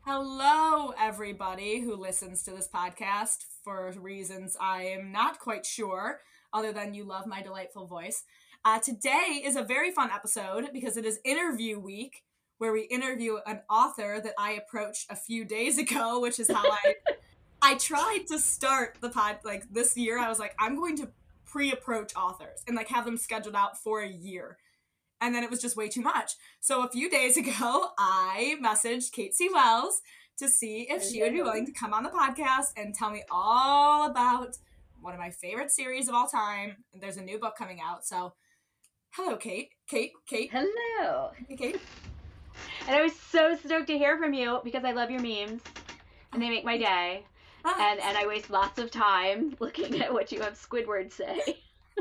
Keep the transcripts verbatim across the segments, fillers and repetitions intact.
Hello, everybody who listens to this podcast for reasons I am not quite sure, other than you love my delightful voice. Uh, today is a very fun episode because it is interview week, where we interview an author that I approached a few days ago, which is how I I tried to start the pod like this year. I was like, I'm going to pre-approach authors and like have them scheduled out for a year. And then it was just way too much. So a few days ago, I messaged Kate C. Wells to see if she would be willing to come on the podcast and tell me all about one of my favorite series of all time. There's a new book coming out. So hello, Kate. Kate, Kate. Hello. Hey, Kate. And I was so stoked to hear from you because I love your memes and they make my day. Ah. And and I waste lots of time looking at what you have Squidward say.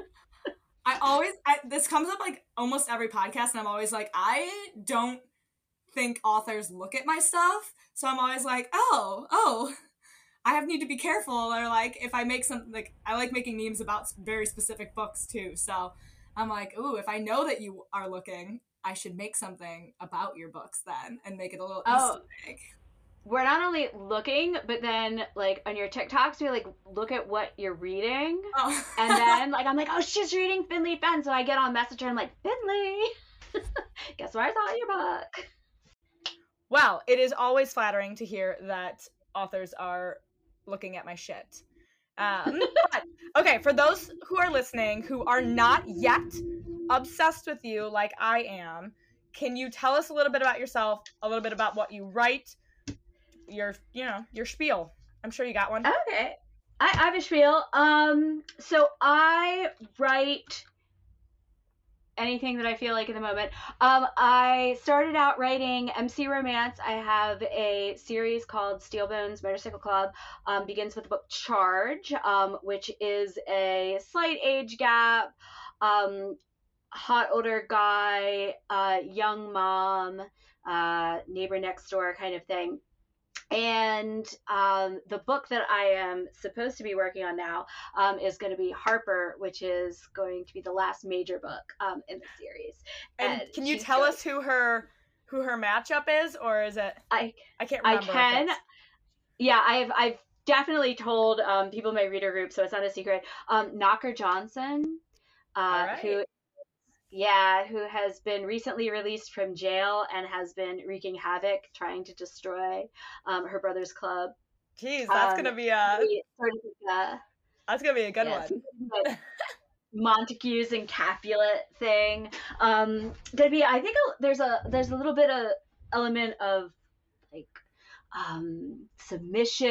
I always, I, this comes up like almost every podcast, and I'm always like, I don't think authors look at my stuff, so I'm always like, oh, oh, I have need to be careful, or like, if I make something, like, I like making memes about very specific books too, so I'm like, ooh, if I know that you are looking, I should make something about your books then, and make it a little oh. Easter egg. We're not only looking, but then, like, on your TikToks, we, like, look at what you're reading. Oh. And then, like, I'm like, oh, she's reading Finley Fenn. So I get on Messenger and I'm like, Finley, guess where I saw your book? Well, it is always flattering to hear that authors are looking at my shit. Um, but, okay, for those who are listening who are not yet obsessed with you like I am, can you tell us a little bit about yourself, a little bit about what you write, your, you know, your spiel? I'm sure you got one. Okay. I, I have a spiel. Um, so I write anything that I feel like in the moment. Um, I started out writing M C romance. I have a series called Steel Bones Motorcycle Club. Um, begins with the book Charge, um, which is a slight age gap, um, hot older guy, uh, young mom, uh, neighbor next door kind of thing. And um, the book that I am supposed to be working on now um, is going to be Harper, which is going to be the last major book um, in the series. And, and can you tell going... us who her who her matchup is, or is it? I I can't remember. I can. Yeah, I've I've definitely told um, people in my reader group, so it's not a secret. Um, Knocker Johnson, uh, right. who. Yeah, who has been recently released from jail and has been wreaking havoc, trying to destroy um, her brother's club. Jeez, that's um, gonna be a. Sort of like a that's gonna be a good yeah, one. Like Montagues and Capulet thing. Um, gonna be. I think there's a there's a little bit of element of like um, submission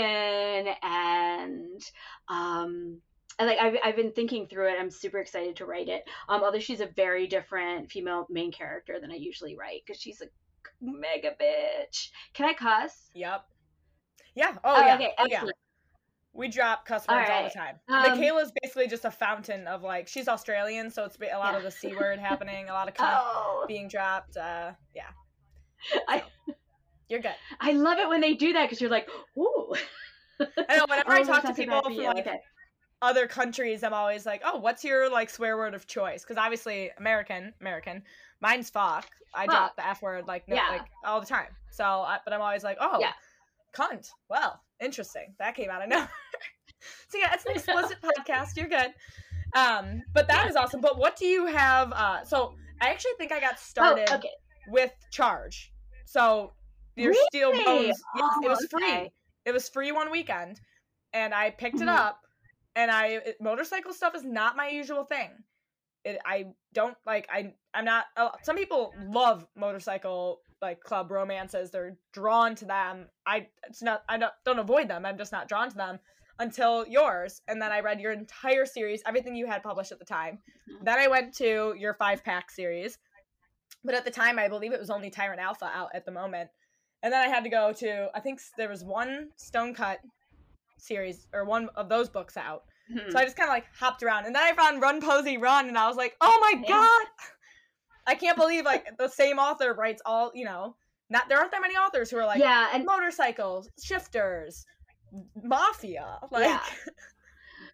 and. Um, And like I've I've been thinking through it. I'm super excited to write it. Um, although she's a very different female main character than I usually write because she's a mega bitch. Can I cuss? Yep. Yeah. Oh, oh yeah. Okay. Oh, yeah. We drop cuss words all, right. all the time. Um, Michaela's basically just a fountain of like she's Australian, so it's a lot yeah. of the C word happening, a lot of cunt oh. being dropped. Uh, yeah. So, I. You're good. I love it when they do that because you're like, ooh. I know. Whenever oh, I talk to people from like. Okay. other countries, I'm always like, oh, what's your like swear word of choice? Because obviously American American mine's fuck. I fuck. drop the F word like no, yeah. like all the time, so I, but I'm always like, oh yeah. cunt, well, interesting, that came out of nowhere. So yeah, it's an explicit podcast, you're good. Um but that is awesome. But what do you have? Uh so I actually think I got started oh, okay. with Charge, so your really? Steel Bones. Oh, it was free okay. it was free one weekend, and I picked mm-hmm. it up. And I, it, motorcycle stuff is not my usual thing. It, I don't like, I, I'm not, uh, some people love motorcycle, like, club romances. They're drawn to them. I, it's not, I don't, don't avoid them. I'm just not drawn to them until yours. And then I read your entire series, everything you had published at the time. Mm-hmm. Then I went to your five pack series. But at the time, I believe it was only Tyrant Alpha out at the moment. And then I had to go to, I think there was one Stone Cut series or one of those books out. Mm-hmm. So I just kind of like hopped around, and then I found Run Posey Run, and I was like, oh my yeah. god, I can't believe like the same author writes all, you know, not there aren't that many authors who are like yeah, and motorcycles, shifters, mafia, like yeah.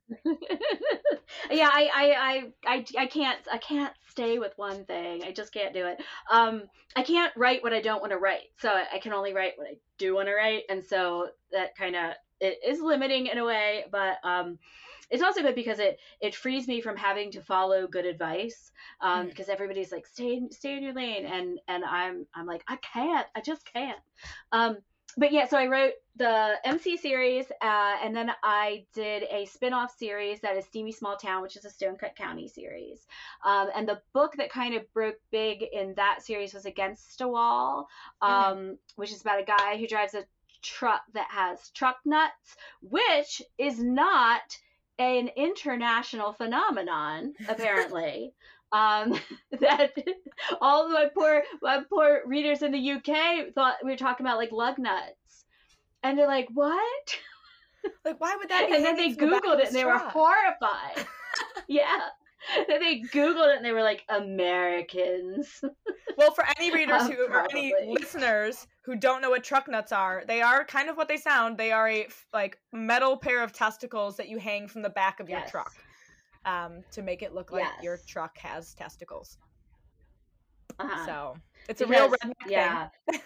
Yeah, I, I, I, I, I can't, I can't stay with one thing. I just can't do it. Um, I can't write what I don't want to write, so I, I can only write what I do want to write, and so that kind of it is limiting in a way, but um, it's also good because it it frees me from having to follow good advice. Um, Mhm. because everybody's like, stay, stay in your lane, and and I'm I'm like, I can't, I just can't. Um, but yeah, so I wrote the M C series, uh, and then I did a spin-off series that is Steamy Small Town, which is a Stonecut County series. Um, and the book that kind of broke big in that series was Against a Wall, Mhm. um, which is about a guy who drives a truck that has truck nuts, which is not an international phenomenon, apparently. Um, that all of my poor my poor readers in the U K thought we were talking about like lug nuts, and they're like, "What?" Like, why would that be And then hanging they from the back Googled of it his and they were truck? horrified. Yeah. Then they Googled it and they were like, Americans. Well, for any readers Uh, who or any probably. listeners who don't know what truck nuts are, they are kind of what they sound. They are a f- like metal pair of testicles that you hang from the back of your Yes. truck, um, to make it look like Yes. your truck has testicles. Uh-huh. So it's a real Because, redneck yeah. thing.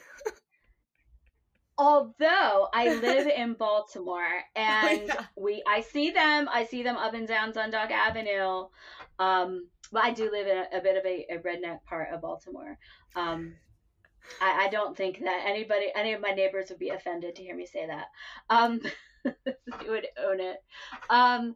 Although I live in Baltimore and Yeah. we I see them, I see them up and down Dundalk Avenue. Um, but I do live in a, a bit of a, a redneck part of Baltimore. Um, I, I don't think that anybody, any of my neighbors would be offended to hear me say that. Um, they would own it. Um,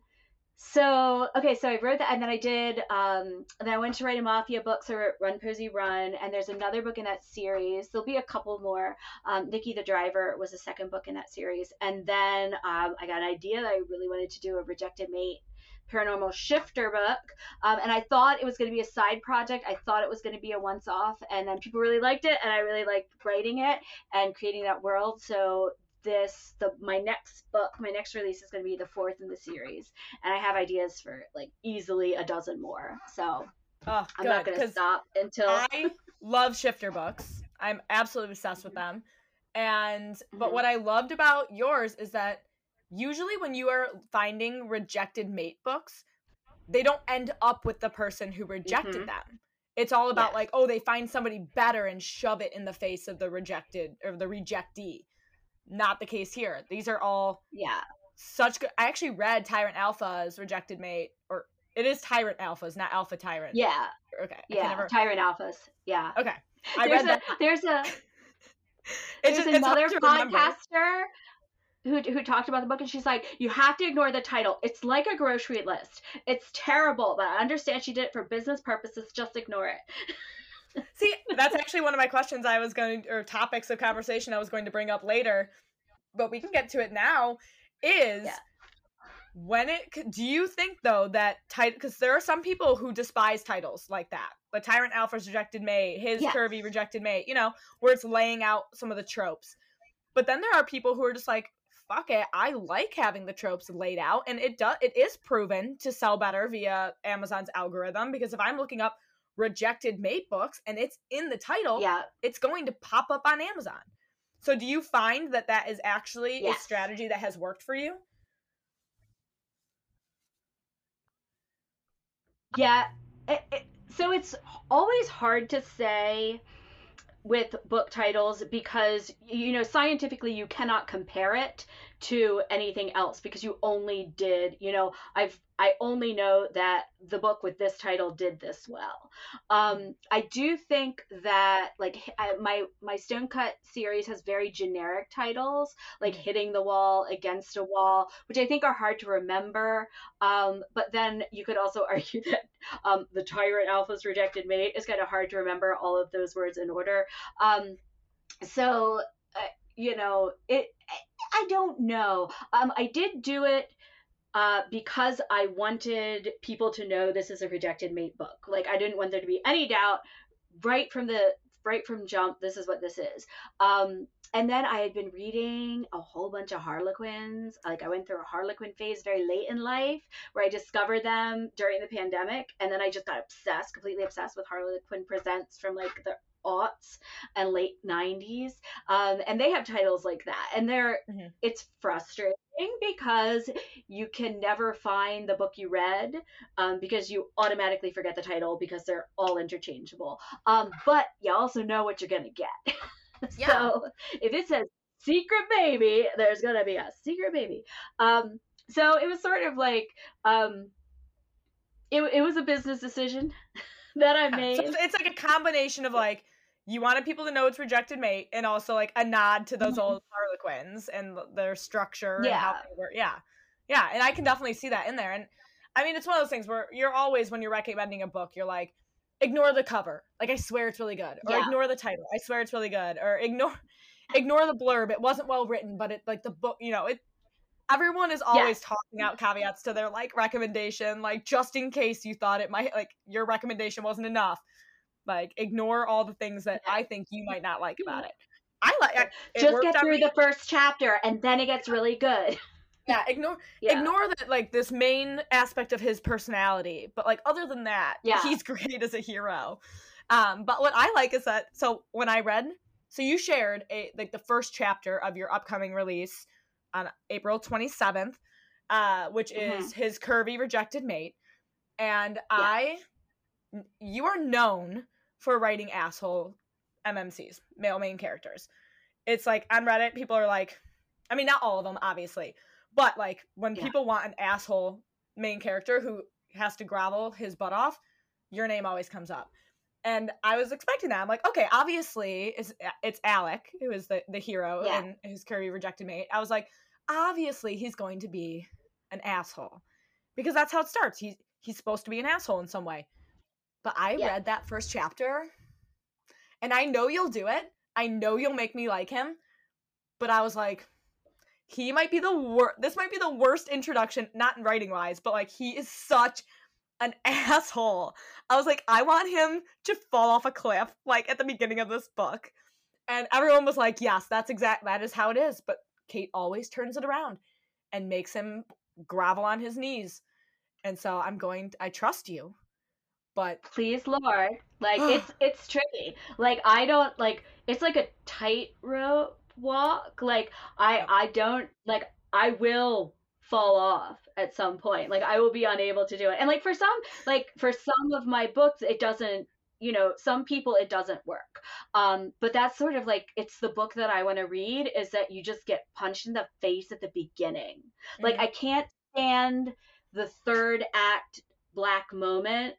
so okay, so I wrote that, and then I did. Um, and then I went to write a mafia book, so I wrote Run Posey Run, and there's another book in that series. There'll be a couple more. Um, Nikki the Driver was the second book in that series, and then um, I got an idea that I really wanted to do a Rejected Mate paranormal shifter book, um, and I thought it was going to be a side project. I thought it was going to be a once off, and then people really liked it, and I really liked writing it and creating that world. So this the my next book my next release is going to be the fourth in the series, and I have ideas for like easily a dozen more, so Oh, I'm good, not going to 'cause stop until I love shifter books. I'm absolutely obsessed with them. And but what I loved about yours is that usually when you are finding rejected mate books, they don't end up with the person who rejected Mhm. them. It's all about Yes. like, oh, they find somebody better and shove it in the face of the rejected or the rejectee. Not the case here. These are all Yeah. such good. I actually read Tyrant Alpha's Rejected Mate, or it is Tyrant Alpha's, not Alpha Tyrant. Yeah. Okay. I Yeah. can never. Tyrant Alphas. Yeah. Okay. I There's read a that. there's a It's there's just it's hard another to remember. podcaster who who talked about the book, and she's like, you have to ignore the title. It's like a grocery list. It's terrible, but I understand she did it for business purposes. Just ignore it. See, that's actually one of my questions I was going to, or topics of conversation I was going to bring up later, but we can get to it now, is Yeah. when it, do you think though that title, because there are some people who despise titles like that, but Tyrant Alpha's Rejected Mate, his Yes. Curvy Rejected Mate, you know, where it's laying out some of the tropes. But then there are people who are just like, fuck it, I like having the tropes laid out, and it does, it is proven to sell better via Amazon's algorithm, because if I'm looking up Rejected Mate books and it's in the title, Yeah. it's going to pop up on Amazon. So do you find that that is actually Yes. a strategy that has worked for you? Yeah. It, it, so it's always hard to say with book titles because, you know, scientifically you cannot compare it to anything else because you only did, you know, I've I only know that the book with this title did this well. Um, I do think that like I, my my Stonecut series has very generic titles, like Mhm. Hitting the Wall, Against a Wall, which I think are hard to remember. Um, but then you could also argue that um, the Tyrant Alpha's Rejected Mate is kind of hard to remember all of those words in order. Um, so uh, you know, it. I don't know. Um, I did do it uh, because I wanted people to know this is a Rejected Mate book. Like I didn't want there to be any doubt right from the right from jump. This is what this is. Um, and then I had been reading a whole bunch of Harlequins. Like I went through a Harlequin phase very late in life where I discovered them during the pandemic, and then I just got obsessed, completely obsessed with Harlequin Presents from like the aughts and late nineties. Um, and they have titles like that, and they're Mhm. it's frustrating because you can never find the book you read, um, because you automatically forget the title because they're all interchangeable. Um, but you also know what you're gonna get. Yeah. So if it says secret baby, there's gonna be a secret baby. Um, so it was sort of like, um, it, it was a business decision that I Yeah. made. So it's, it's like a combination of like, you wanted people to know it's Rejected Mate, and also like a nod to those Mhm. old Harlequins and their structure and Yeah. how they were. Yeah. Yeah. And I can definitely see that in there. And I mean, it's one of those things where you're always, when you're recommending a book, you're like, ignore the cover. Like, I swear it's really good. Or Yeah. ignore the title. I swear it's really good. Or ignore ignore the blurb. It wasn't well written, but it like the book, you know, it everyone is always Yeah. tossing out caveats to their like recommendation, like just in case you thought it might like your recommendation wasn't enough. Like, ignore all the things that I think you might not like about it. I like I, it Just worked get out through me. the first chapter and then it gets really good. Yeah, ignore Yeah. ignore that like this main aspect of his personality, but like other than that, Yeah. he's great as a hero. Um, but what I like is that so when I read, so you shared a like the first chapter of your upcoming release on April twenty-seventh, uh, which is Mhm. his curvy rejected mate, and I, you are known for writing asshole M M Cs, male main characters. It's like on Reddit, people are like, I mean, not all of them, obviously, but like when Yeah. people want an asshole main character who has to grovel his butt off, your name always comes up. And I was expecting that. I'm like, okay, obviously it's, it's Alec, who is the, the hero Yeah. and his curvy rejected mate. I was like, obviously he's going to be an asshole because that's how it starts. He's, he's supposed to be an asshole in some way. But I Yeah. read that first chapter, and I know you'll do it. I know you'll make me like him. But I was like, he might be the worst. This might be the worst introduction, not in writing wise, but like he is such an asshole. I was like, I want him to fall off a cliff, like at the beginning of this book. And everyone was like, yes, that's exact. That is how it is. But Kate always turns it around and makes him grovel on his knees. And so I'm going. To, I trust you. But please, Lord, like it's it's tricky. Like I don't like it's like a tightrope walk. Like I Yep. I don't like I will fall off at some point. Like I will be unable to do it. And like for some like for some of my books it doesn't, you know, some people it doesn't work. Um but that's sort of like it's the book that I want to read is that you just get punched in the face at the beginning. Like Mhm. I can't stand the third act black moment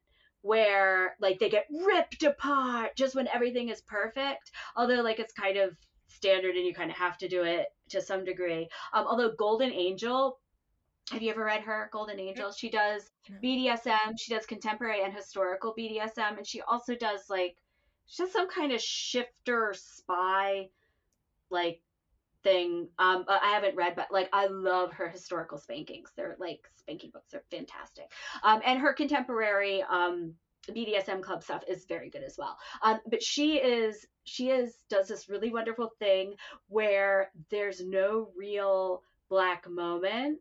where like they get ripped apart just when everything is perfect, although like it's kind of standard and you kind of have to do it to some degree. Um although Golden Angel, have you ever read her? Golden Angel, she does B D S M, she does contemporary and historical B D S M, and she also does like she does some kind of shifter spy like thing. um I haven't read, but like I love her historical spankings. They're like spanking books are fantastic. Um and her contemporary um B D S M club stuff is very good as well. Um but she is she is does this really wonderful thing where there's no real black moment,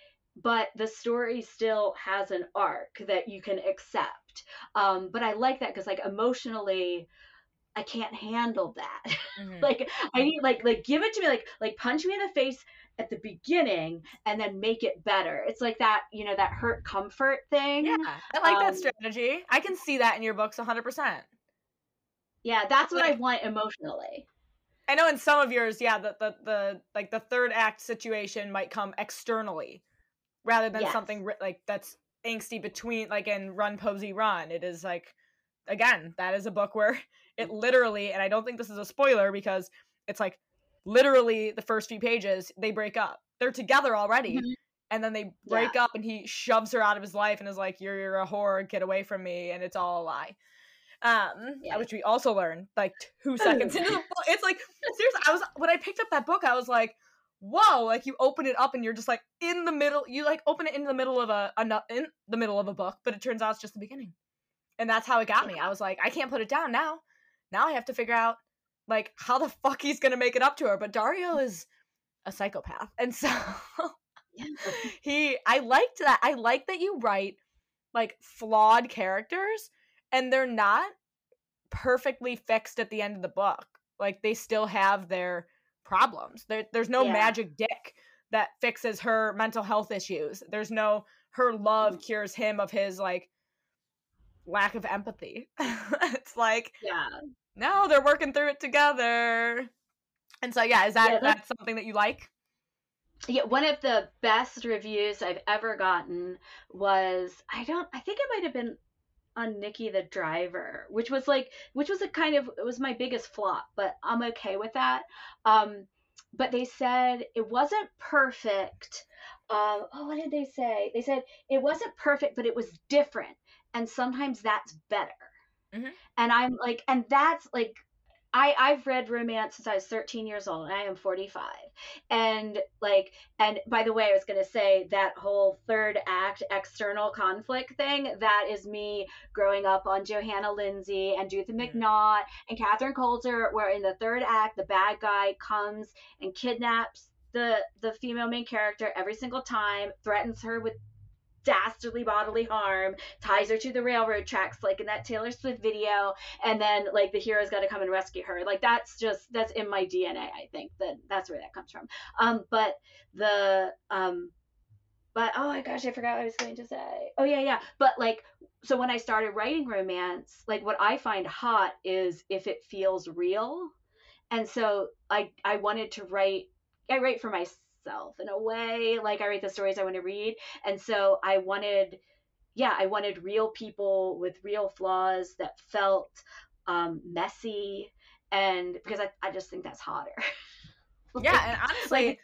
but the story still has an arc that you can accept. Um but I like that because like emotionally I can't handle that. Mhm. Like I need like like give it to me like like punch me in the face at the beginning and then make it better. It's like that, you know, that hurt comfort thing. Yeah, I like that Um, strategy. I can see that in your books one hundred percent. Yeah, that's what Like, I want emotionally. I know in some of yours, yeah, the, the, the like the third act situation might come externally rather than Yes. something ri- like that's angsty between, like in Run Posey Run. It is like, again, that is a book where it literally, and I don't think this is a spoiler because it's like literally the first few pages, they break up. They're together already. Mhm. And then they break up and he shoves her out of his life and is like, you're, you're a whore, get away from me. And it's all a lie. Um, Yeah. which we also learned like two seconds into the book. It's like, seriously, I was, when I picked up that book, I was like, whoa, like you open it up and you're just like in the middle, you like open it in the middle of a, a in the middle of a book, but it turns out it's just the beginning. And that's how it got me. I was like, I can't put it down now. Now I have to figure out like how the fuck he's gonna make it up to her. But Dario is a psychopath. And so he I liked that. I like that you write like flawed characters and they're not perfectly fixed at the end of the book. Like they still have their problems. There, there's no Yeah. magic dick that fixes her mental health issues. There's no her love cures him of his like lack of empathy. It's like, Yeah. no, they're working through it together. And so yeah, is that Yeah, that's, that's something that you like? yeah, one of the best reviews I've ever gotten was, I don't I think it might have been on Nikki the Driver, which was like which was a kind of it was my biggest flop, but I'm okay with that. Um but they said it wasn't perfect. Um oh, what did they say? They said it wasn't perfect, but it was different, and sometimes that's better. Mm-hmm. And I'm like, and that's like, I, I've read romance since I was thirteen years old, and I am forty-five. And like, and by the way, I was going to say that whole third act external conflict thing, that is me growing up on Johanna Lindsay and Judith McNaught and Catherine Coulter, where in the third act, the bad guy comes and kidnaps the, the female main character every single time, threatens her with dastardly bodily harm, ties her to the railroad tracks like in that Taylor Swift video, and then like the hero's got to come and rescue her. Like that's just that's in my D N A. I think that that's where that comes from. Um but the um but oh my gosh, I forgot what I was going to say. Oh yeah, yeah. But like, so when I started writing romance, like what I find hot is if it feels real. And so I I wanted to write I write for myself in a way, like I write the stories I want to read. And so I wanted, yeah, I wanted real people with real flaws that felt um, messy. And because I, I just think that's hotter. Like, yeah, and honestly, like,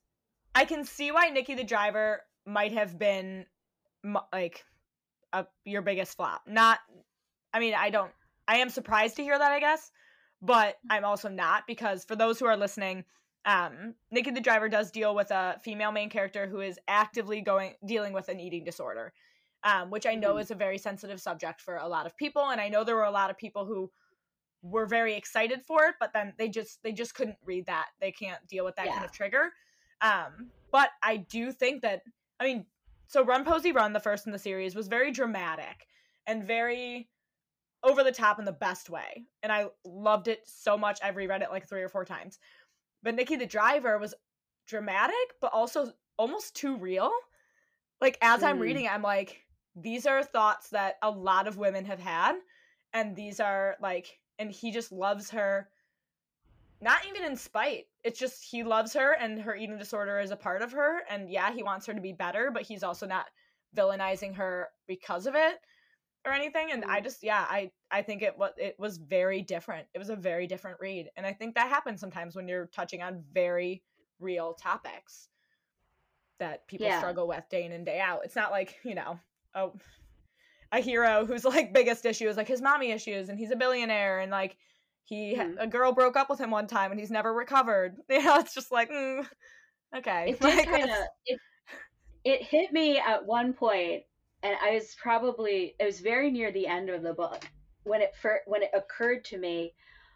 I can see why Nikki the Driver might have been like a, your biggest flop. Not, I mean, I don't, I am surprised to hear that, I guess, but I'm also not, because for those who are listening, Um, Nikki the Driver does deal with a female main character who is actively going dealing with an eating disorder, um, which I know mm-hmm. is a very sensitive subject for a lot of people, and I know there were a lot of people who were very excited for it, but then they just they just couldn't read that. They can't deal with that yeah. kind of trigger. Um, but I do think that, I mean, so Run Posey Run, the first in the series, was very dramatic and very over the top in the best way, and I loved it so much. I've reread it like three or four times. But Nikki the Driver was dramatic, but also almost too real. Like, as mm. I'm reading it, I'm like, these are thoughts that a lot of women have had. And these are, like, and he just loves her, not even in spite. It's just he loves her, and her eating disorder is a part of her. And, yeah, he wants her to be better, but he's also not villainizing her because of it or anything. And mm. I just, yeah, I, I think it was, it was very different. It was a very different read. And I think that happens sometimes when you're touching on very real topics that people yeah. struggle with day in and day out. It's not like, you know, a, a hero whose like biggest issue is like his mommy issues, and he's a billionaire, and like he, mm. a girl broke up with him one time and he's never recovered. You know, it's just like, mm, okay. It did kind of, it, it hit me at one point. And I was probably, it was very near the end of the book when it fir- when it occurred to me,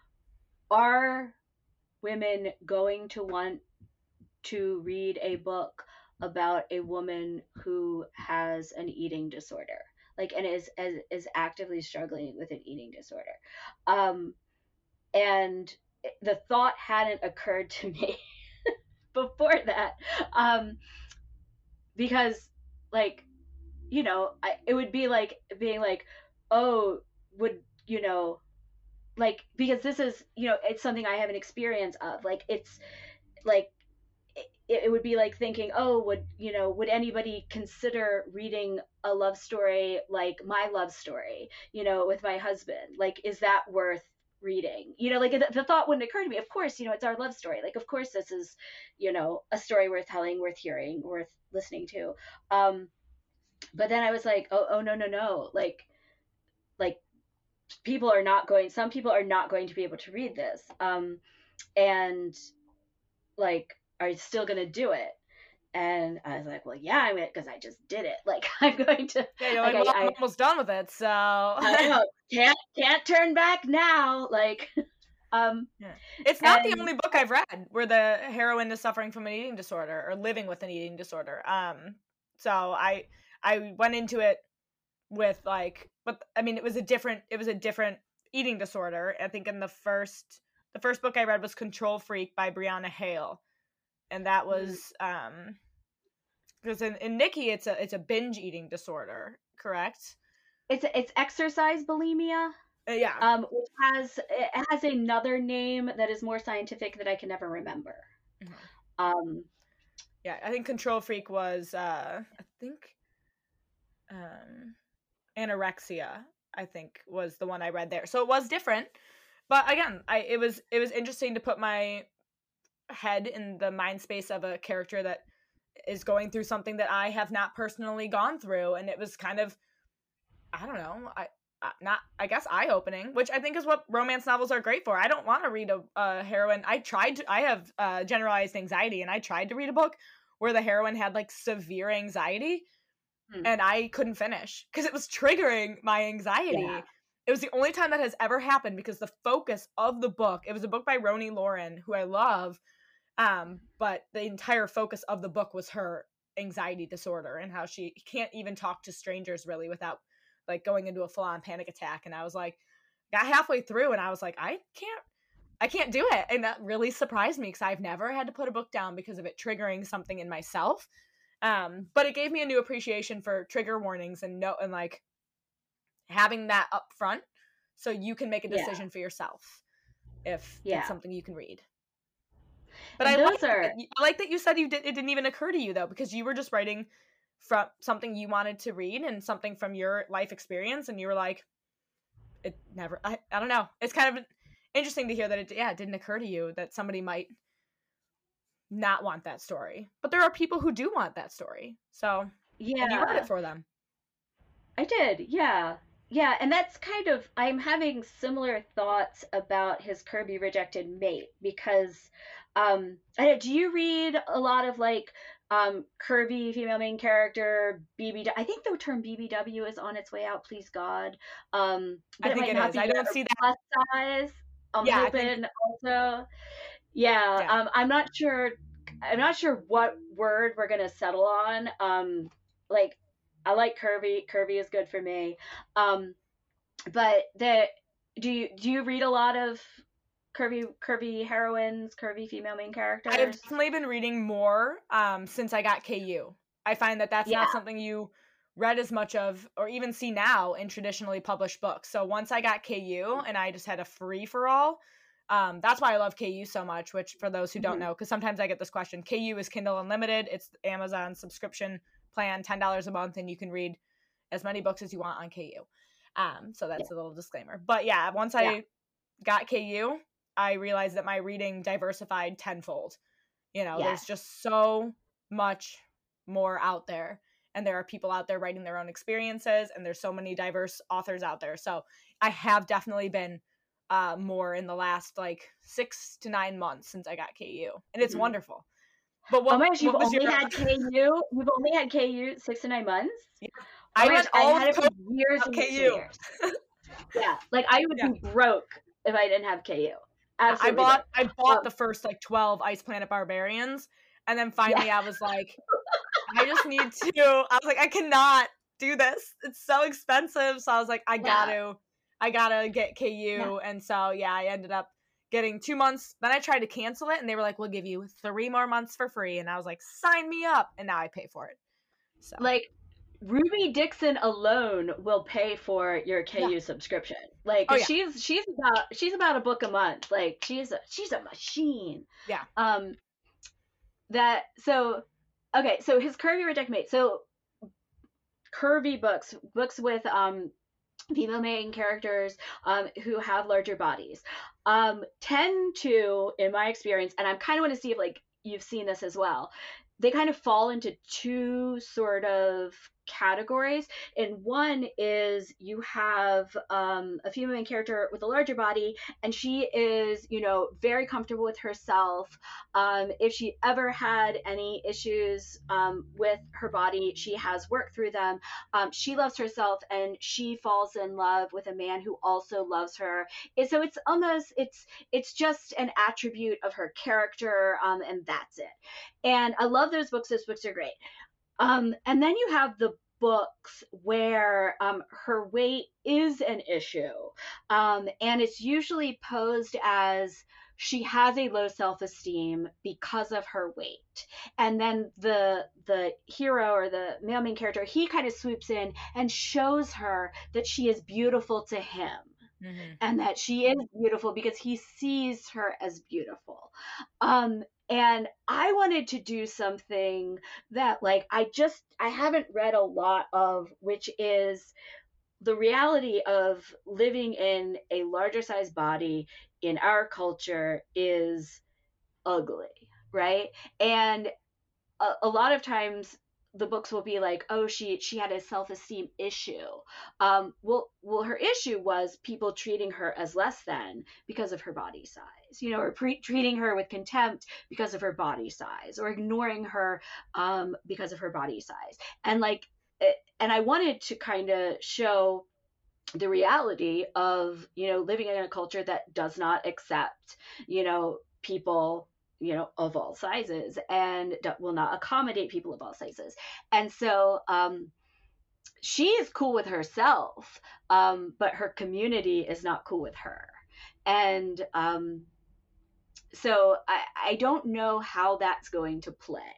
are women going to want to read a book about a woman who has an eating disorder, like, and is is, is actively struggling with an eating disorder? Um, and the thought hadn't occurred to me before that, um, because like, you know, I, it would be like being like, oh, would, you know, like, because this is, you know, it's something I have an experience of. Like, it's like, it, it would be like thinking, oh, would, you know, would anybody consider reading a love story like my love story, you know, with my husband? Like, is that worth reading? You know, like the, the thought wouldn't occur to me. Of course, you know, it's our love story. Like, of course, this is, you know, a story worth telling, worth hearing, worth listening to. Um, But then I was like, oh, oh, no, no, no. Like, like people are not going, some people are not going to be able to read this. Um, and like, are still going to do it. And I was like, well, yeah, I'm it because I just did it. Like, I'm going to. Yeah, you're like, like well, I, I'm almost done with it. So. I know. Can't, can't turn back now. Like, um. Yeah. It's not and, the only book I've read where the heroine is suffering from an eating disorder or living with an eating disorder. Um, so I. I went into it with like, but I mean, it was a different, it was a different eating disorder. I think in the first, the first book I read was Control Freak by Brianna Hale. and that was um because in, in Nikki it's a it's a binge eating disorder, correct? It's it's exercise bulimia. Uh, yeah. Um, which has it has another name that is more scientific that I can never remember. Mm-hmm. Um, yeah, I think Control Freak was uh, I think um, anorexia. I think was the one I read there, so it was different. But again, I it was it was interesting to put my head in the mind space of a character that is going through something that I have not personally gone through, and it was kind of I don't know I. Uh, not, I guess, eye-opening, which I think is what romance novels are great for. I don't want to read a, a heroine. I tried to, I have uh, generalized anxiety, and I tried to read a book where the heroine had, like, severe anxiety, hmm. and I couldn't finish, because it was triggering my anxiety. Yeah. It was the only time that has ever happened, because the focus of the book, it was a book by Roni Loren, who I love, um, but the entire focus of the book was her anxiety disorder, and how she can't even talk to strangers, really, without like going into a full-on panic attack. And I was like, got halfway through and I was like, I can't, I can't do it. And that really surprised me, because I've never had to put a book down because of it triggering something in myself. Um, but it gave me a new appreciation for trigger warnings and no, and like having that up front so you can make a decision yeah. for yourself if yeah. it's something you can read. But and I like, are... that, I like that you said you did, it didn't even occur to you though, because you were just writing from something you wanted to read and something from your life experience, and you were like, it never, I, I don't know. It's kind of interesting to hear that it, yeah, it didn't occur to you that somebody might not want that story. But there are people who do want that story. So, yeah, and you read it for them. I did, yeah. Yeah, and that's kind of, I'm having similar thoughts about his Kirby Rejected Mate, because, um, I know, do you read a lot of, like, Um, curvy female main character, B B W. I think the term B B W is on its way out, please God. Um, I think it, it is. I don't see that. Plus size. I'm yeah, hoping think... also. Yeah, yeah. Um, I'm not sure. I'm not sure what word we're gonna settle on. Um, like, I like curvy. Curvy is good for me. Um, but the do you do you read a lot of curvy curvy heroines, curvy female main characters? I've definitely been reading more um since I got K U. I find that that's yeah. not something you read as much of or even see now in traditionally published books. So once I got K U and I just had a free for all, um that's why I love K U so much, which for those who don't mm-hmm. know, because sometimes I get this question, K U is Kindle Unlimited. It's Amazon subscription plan, ten dollars a month, and you can read as many books as you want on K U. Um so that's yeah. a little disclaimer. But yeah, once I yeah. got K U, I realized that my reading diversified tenfold. You know, yes. there's just so much more out there, and there are people out there writing their own experiences, and there's so many diverse authors out there. So I have definitely been uh, more in the last like six to nine months since I got K U, and it's mm-hmm. wonderful. But what, oh my gosh, you've what only your... had K U? You've only had K U six to nine months? Yeah. I, I read all I had of it for years and K U. years. Yeah, like I would yeah. be broke if I didn't have K U. Absolutely. I bought I bought um, the first like twelve Ice Planet Barbarians, and then finally yeah. I was like, I just need to. I was like, I cannot do this. It's so expensive. So I was like, I yeah. gotta, I gotta get K U, yeah. and so yeah, I ended up getting two months. Then I tried to cancel it, and they were like, we'll give you three more months for free, and I was like, sign me up, and now I pay for it. So like. Ruby Dixon alone will pay for your K U yeah. subscription. Like oh, yeah. she's she's about she's about a book a month. Like she's a she's a machine. Yeah. Um. That so okay. So his Curvy Reject Mate. So curvy books, books with um female main characters um who have larger bodies um tend to, in my experience, and I kind of want to see if like you've seen this as well. They kind of fall into two sort of categories. And one is you have um, a female main character with a larger body, and she is, you know, very comfortable with herself. Um, if she ever had any issues um, with her body, she has worked through them. Um, she loves herself, and she falls in love with a man who also loves her. And so it's almost, it's it's just an attribute of her character, um, and that's it. And I love those books. Those books are great. Um, and then you have the books where um, her weight is an issue. Um, and it's usually posed as she has a low self-esteem because of her weight. And then the the hero, or the male main character, he kind of swoops in and shows her that she is beautiful to him. Mm-hmm. And that she is beautiful because he sees her as beautiful. Um, and I wanted to do something that, like, I just, I haven't read a lot of, which is the reality of living in a larger size body in our culture is ugly, right? And a, a lot of times the books will be like, oh, she she had a self-esteem issue. Um, well, well, her issue was people treating her as less than because of her body size, you know, or pre- treating her with contempt because of her body size, or ignoring her um, because of her body size. And like, it, and I wanted to kind of show the reality of, you know, living in a culture that does not accept, you know, people, you know, of all sizes, and will not accommodate people of all sizes. And so um, she is cool with herself, um, but her community is not cool with her. And um, so I, I don't know how that's going to play.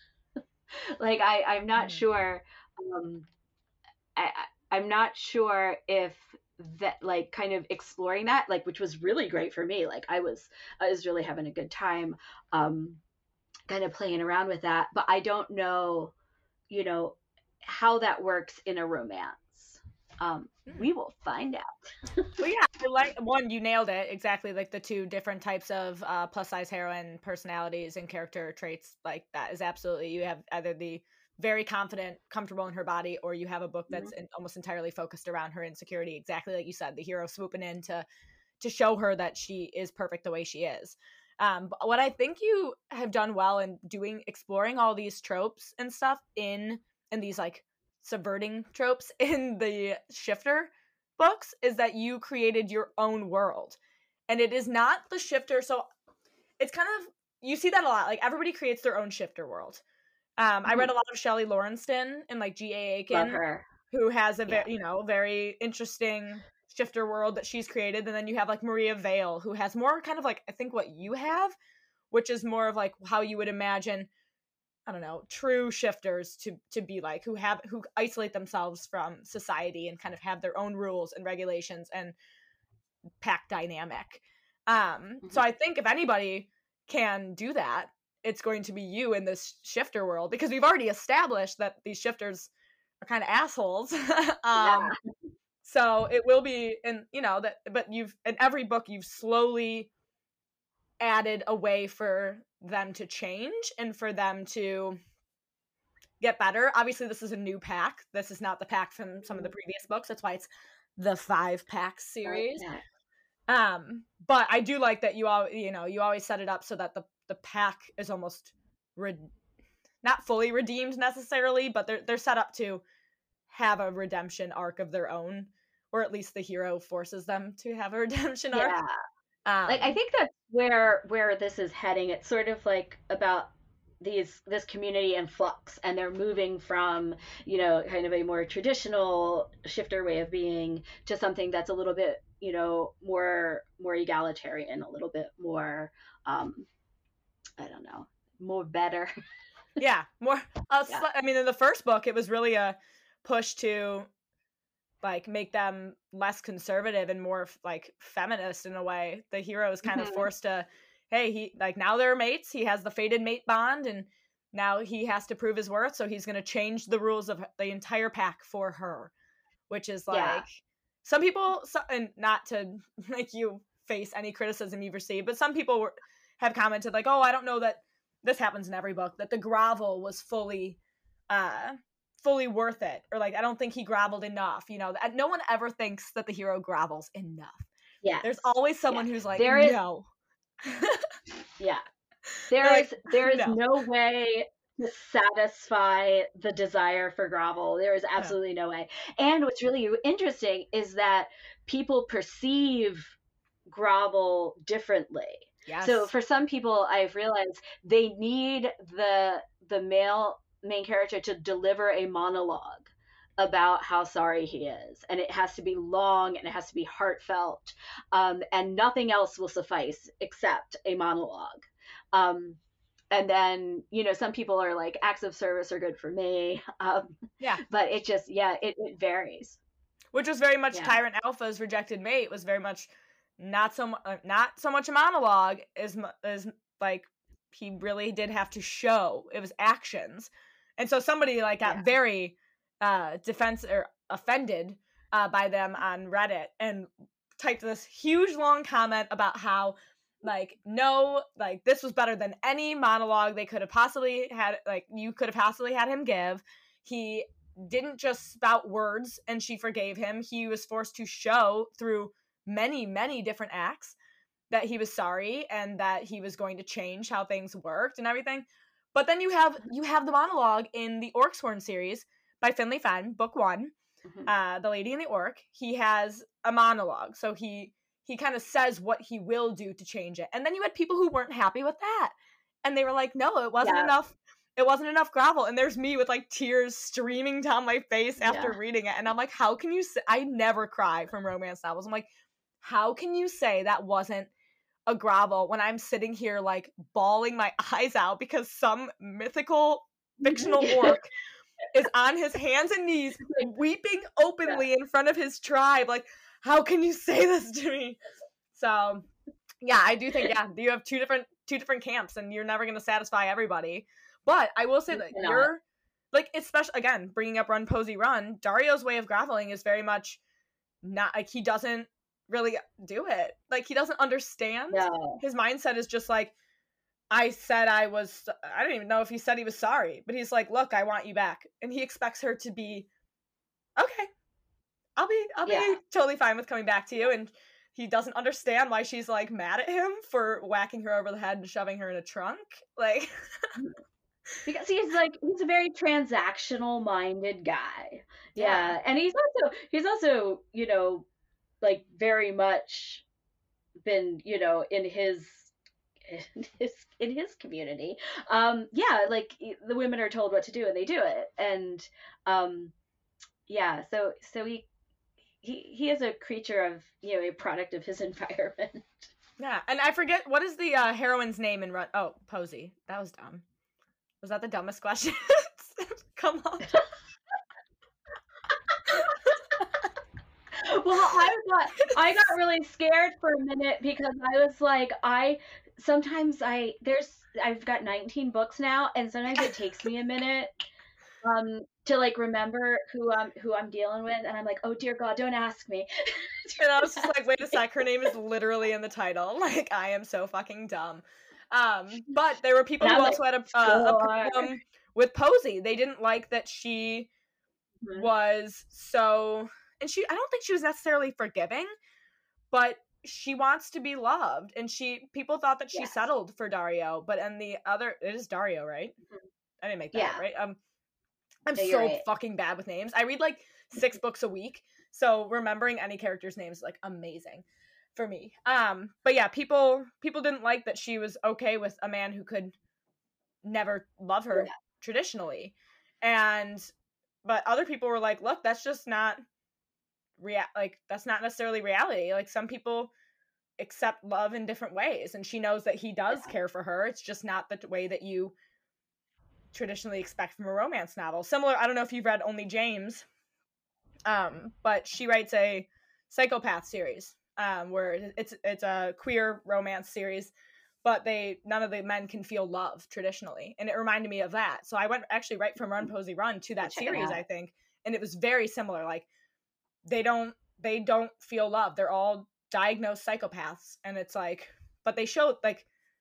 Like, I, I'm not mm-hmm. sure. Um, I, I'm not sure if that, like, kind of exploring that, like, which was really great for me. Like, I was, I was really having a good time, um, kind of playing around with that. But I don't know, you know, how that works in a romance. Um, mm. We will find out. Well, yeah, like, one, you nailed it exactly. Like, the two different types of uh, plus size heroine personalities and character traits. Like, that is absolutely, you have either the very confident, comfortable in her body, or you have a book that's mm-hmm. in, almost entirely focused around her insecurity. Exactly like you said, the hero swooping in to to show her that she is perfect the way she is. Um, but what I think you have done well in doing, exploring all these tropes and stuff in in these like subverting tropes in the Shifter books, is that you created your own world, and it is not the Shifter. So it's kind of, you see that a lot. Like, everybody creates their own Shifter world. Um, I read a lot of Shelley Lawrenston and like G A Aiken, who has a very, yeah. you know, very interesting Shifter world that she's created. And then you have like Maria Vale, who has more kind of like, I think what you have, which is more of like how you would imagine, I don't know, true Shifters to to be like, who have, who isolate themselves from society and kind of have their own rules and regulations and pack dynamic. Um, mm-hmm. So I think if anybody can do that, it's going to be you in this Shifter world, because we've already established that these Shifters are kind of assholes. um, yeah. So it will be, and you know that, but you've, in every book you've slowly added a way for them to change and for them to get better. Obviously, this is a new pack. This is not the pack from some of the previous books. That's why it's the five pack series. Okay. Um, but I do like that you all, you know, you always set it up so that the the pack is almost re- not fully redeemed necessarily, but they're they're set up to have a redemption arc of their own, or at least the hero forces them to have a redemption arc. Yeah. Um, like, I think that's where where this is heading. It's sort of like about these this community in flux, and they're moving from, you know, kind of a more traditional Shifter way of being to something that's a little bit, you know, more more egalitarian, a little bit more um I don't know, more better. yeah, more. Uh, yeah. I mean, in the first book, it was really a push to like make them less conservative and more like feminist in a way. The hero is kind mm-hmm. of forced to, hey, he like now they're mates. He has the fated mate bond, and now he has to prove his worth. So he's going to change the rules of the entire pack for her, which is like yeah. some people, and not to make you face any criticism you've received, but some people were. have commented like, oh, I don't know that this happens in every book, that the grovel was fully, uh, fully worth it. Or like, I don't think he groveled enough. You know, no one ever thinks that the hero grovels enough. Yeah. There's always someone yeah. who's like, there is, no. yeah. There like, is, there is no. no way to satisfy the desire for grovel. There is absolutely yeah. no way. And what's really interesting is that people perceive grovel differently. Yes. So for some people, I've realized they need the the male main character to deliver a monologue about how sorry he is, and it has to be long and it has to be heartfelt, um, and nothing else will suffice except a monologue. Um, and then, you know, some people are like, acts of service are good for me. Um, Yeah. but it just, yeah, it, it varies. Which was very much Yeah. Tyrant Alpha's rejected mate was very much not so mu- uh, not so much a monologue as mu- as like he really did have to show it was actions, and so somebody like got Yeah. very uh defense or offended uh by them on Reddit and typed this huge long comment about how like no like this was better than any monologue they could have possibly had, like you could have possibly had him give. He didn't just spout words and she forgave him. He was forced to show through many, many different acts that he was sorry and that he was going to change how things worked and everything. But then you have you have the monologue in the Orcsworn series by Finley Fenn, book one, Mhm. uh, The Lady and the Orc. He has a monologue. So he he kind of says what he will do to change it. And then you had people who weren't happy with that. And they were like, no, it wasn't Yeah. enough. It wasn't enough gravel. And there's me with like tears streaming down my face after Yeah. reading it. And I'm like, how can you say, I never cry from romance novels. I'm like, how can you say that wasn't a gravel when I'm sitting here like bawling my eyes out because some mythical fictional orc is on his hands and knees weeping openly in front of his tribe. Like, how can you say this to me? So yeah, I do think, yeah, you have two different two different camps and you're never going to satisfy everybody. But I will say You that cannot. you're, like, especially, again, bringing up Run, Posey, Run, Dario's way of graveling is very much not, like, he doesn't really do it. Like, he doesn't understand. No. His mindset is just like, I said I was, I don't even know if he said he was sorry, but he's like, look, I want you back. And he expects her to be, okay, I'll be, I'll be Yeah. totally fine with coming back to you. And he doesn't understand why she's, like, mad at him for whacking her over the head and shoving her in a trunk. Like, Because he's like, he's a very transactional minded guy. Yeah. Yeah. And he's also, he's also, you know, like very much been, you know, in his, in his, in his community. Um, yeah, like the women are told what to do and they do it. And, um, yeah, so, so he, he, he is a creature of, you know, a product of his environment. Yeah, and I forget, what is the uh, heroine's name in Run? Oh, Posey. That was dumb. Was that the dumbest question? Come on. Well, I got I got really scared for a minute because I was like, I sometimes I there's I've got nineteen books now, and sometimes it takes me a minute um to like remember who I'm who I'm dealing with, and I'm like, oh dear God, don't ask me. And I was just like, wait a sec, her name is literally in the title. Like, I am so fucking dumb. Um, but there were people And who I'm also like, had a, uh, a sure. problem with Posey. They didn't like that she Mhm. was so, and she, I don't think she was necessarily forgiving, but she wants to be loved. And she, people thought that she Yes. settled for Dario, but and the other, it is Dario, right? Mhm. I didn't make that Yeah. up, right? Um, I'm No, you're so right. fucking bad with names. I read like six books a week, so remembering any character's name is like amazing for me. Um, but yeah, people people didn't like that she was okay with a man who could never love her Yeah. traditionally, and but other people were like, look, that's just not rea- like that's not necessarily reality. Like, some people accept love in different ways, and she knows that he does Yeah. care for her. It's just not the way that you traditionally expect from a romance novel. Similar, I don't know if you've read Only James, um, but she writes a psychopath series, um, where it's it's a queer romance series, but they none of the men can feel love traditionally, and it reminded me of that. So I went actually right from Run, Posey, Run to that Check it series, out. I think, and it was very similar. Like, they don't they don't feel love. They're all diagnosed psychopaths, and it's like, but they show like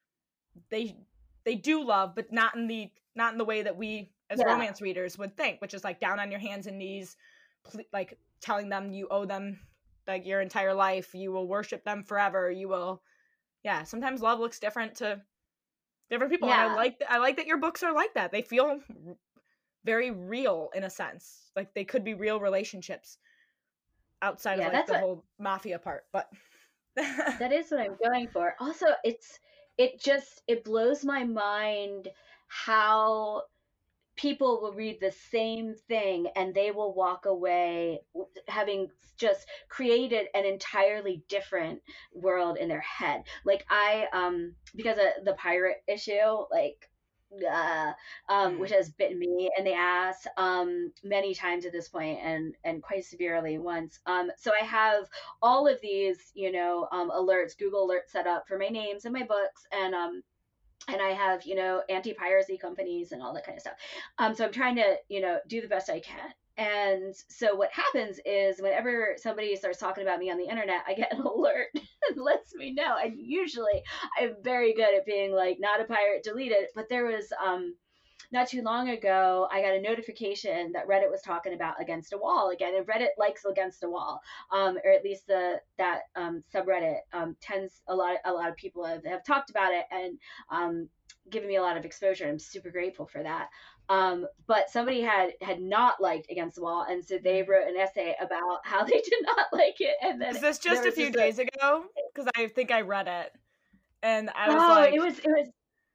they they do love, but not in the not in the way that we as Yeah. romance readers would think, which is like down on your hands and knees, pl- like telling them you owe them like your entire life, you will worship them forever, you will. Yeah, sometimes love looks different to different people, and I Yeah. like th- I like that your books are like that. They feel r- very real in a sense, like they could be real relationships outside Yeah, of like that's the what whole mafia part, but that is what I'm going for. Also, it's it just it blows my mind how people will read the same thing and they will walk away having just created an entirely different world in their head. Like I, um, because of the pirate issue, like, uh, um, which Mm. has bitten me in the ass um, many times at this point, and and quite severely once. Um, so I have all of these, you know, um, alerts, Google alerts set up for my names and my books, and um, and I have, you know, anti-piracy companies and all that kind of stuff. Um, so I'm trying to, you know, do the best I can. And so what happens is whenever somebody starts talking about me on the internet, I get an alert that lets me know. And usually I'm very good at being like, not a pirate, delete it. But there was um not too long ago, I got a notification that Reddit was talking about Against a Wall again, and Reddit likes Against a Wall, um, or at least the that um, subreddit um, tends a lot. A lot of people have, have talked about it and um, given me a lot of exposure. I'm super grateful for that. Um, but somebody had had not liked Against the Wall, and so they Mm. wrote an essay about how they did not like it. And then Is this there just a was few just a days ago? Because I think I read it, and I was oh, it like, was it was.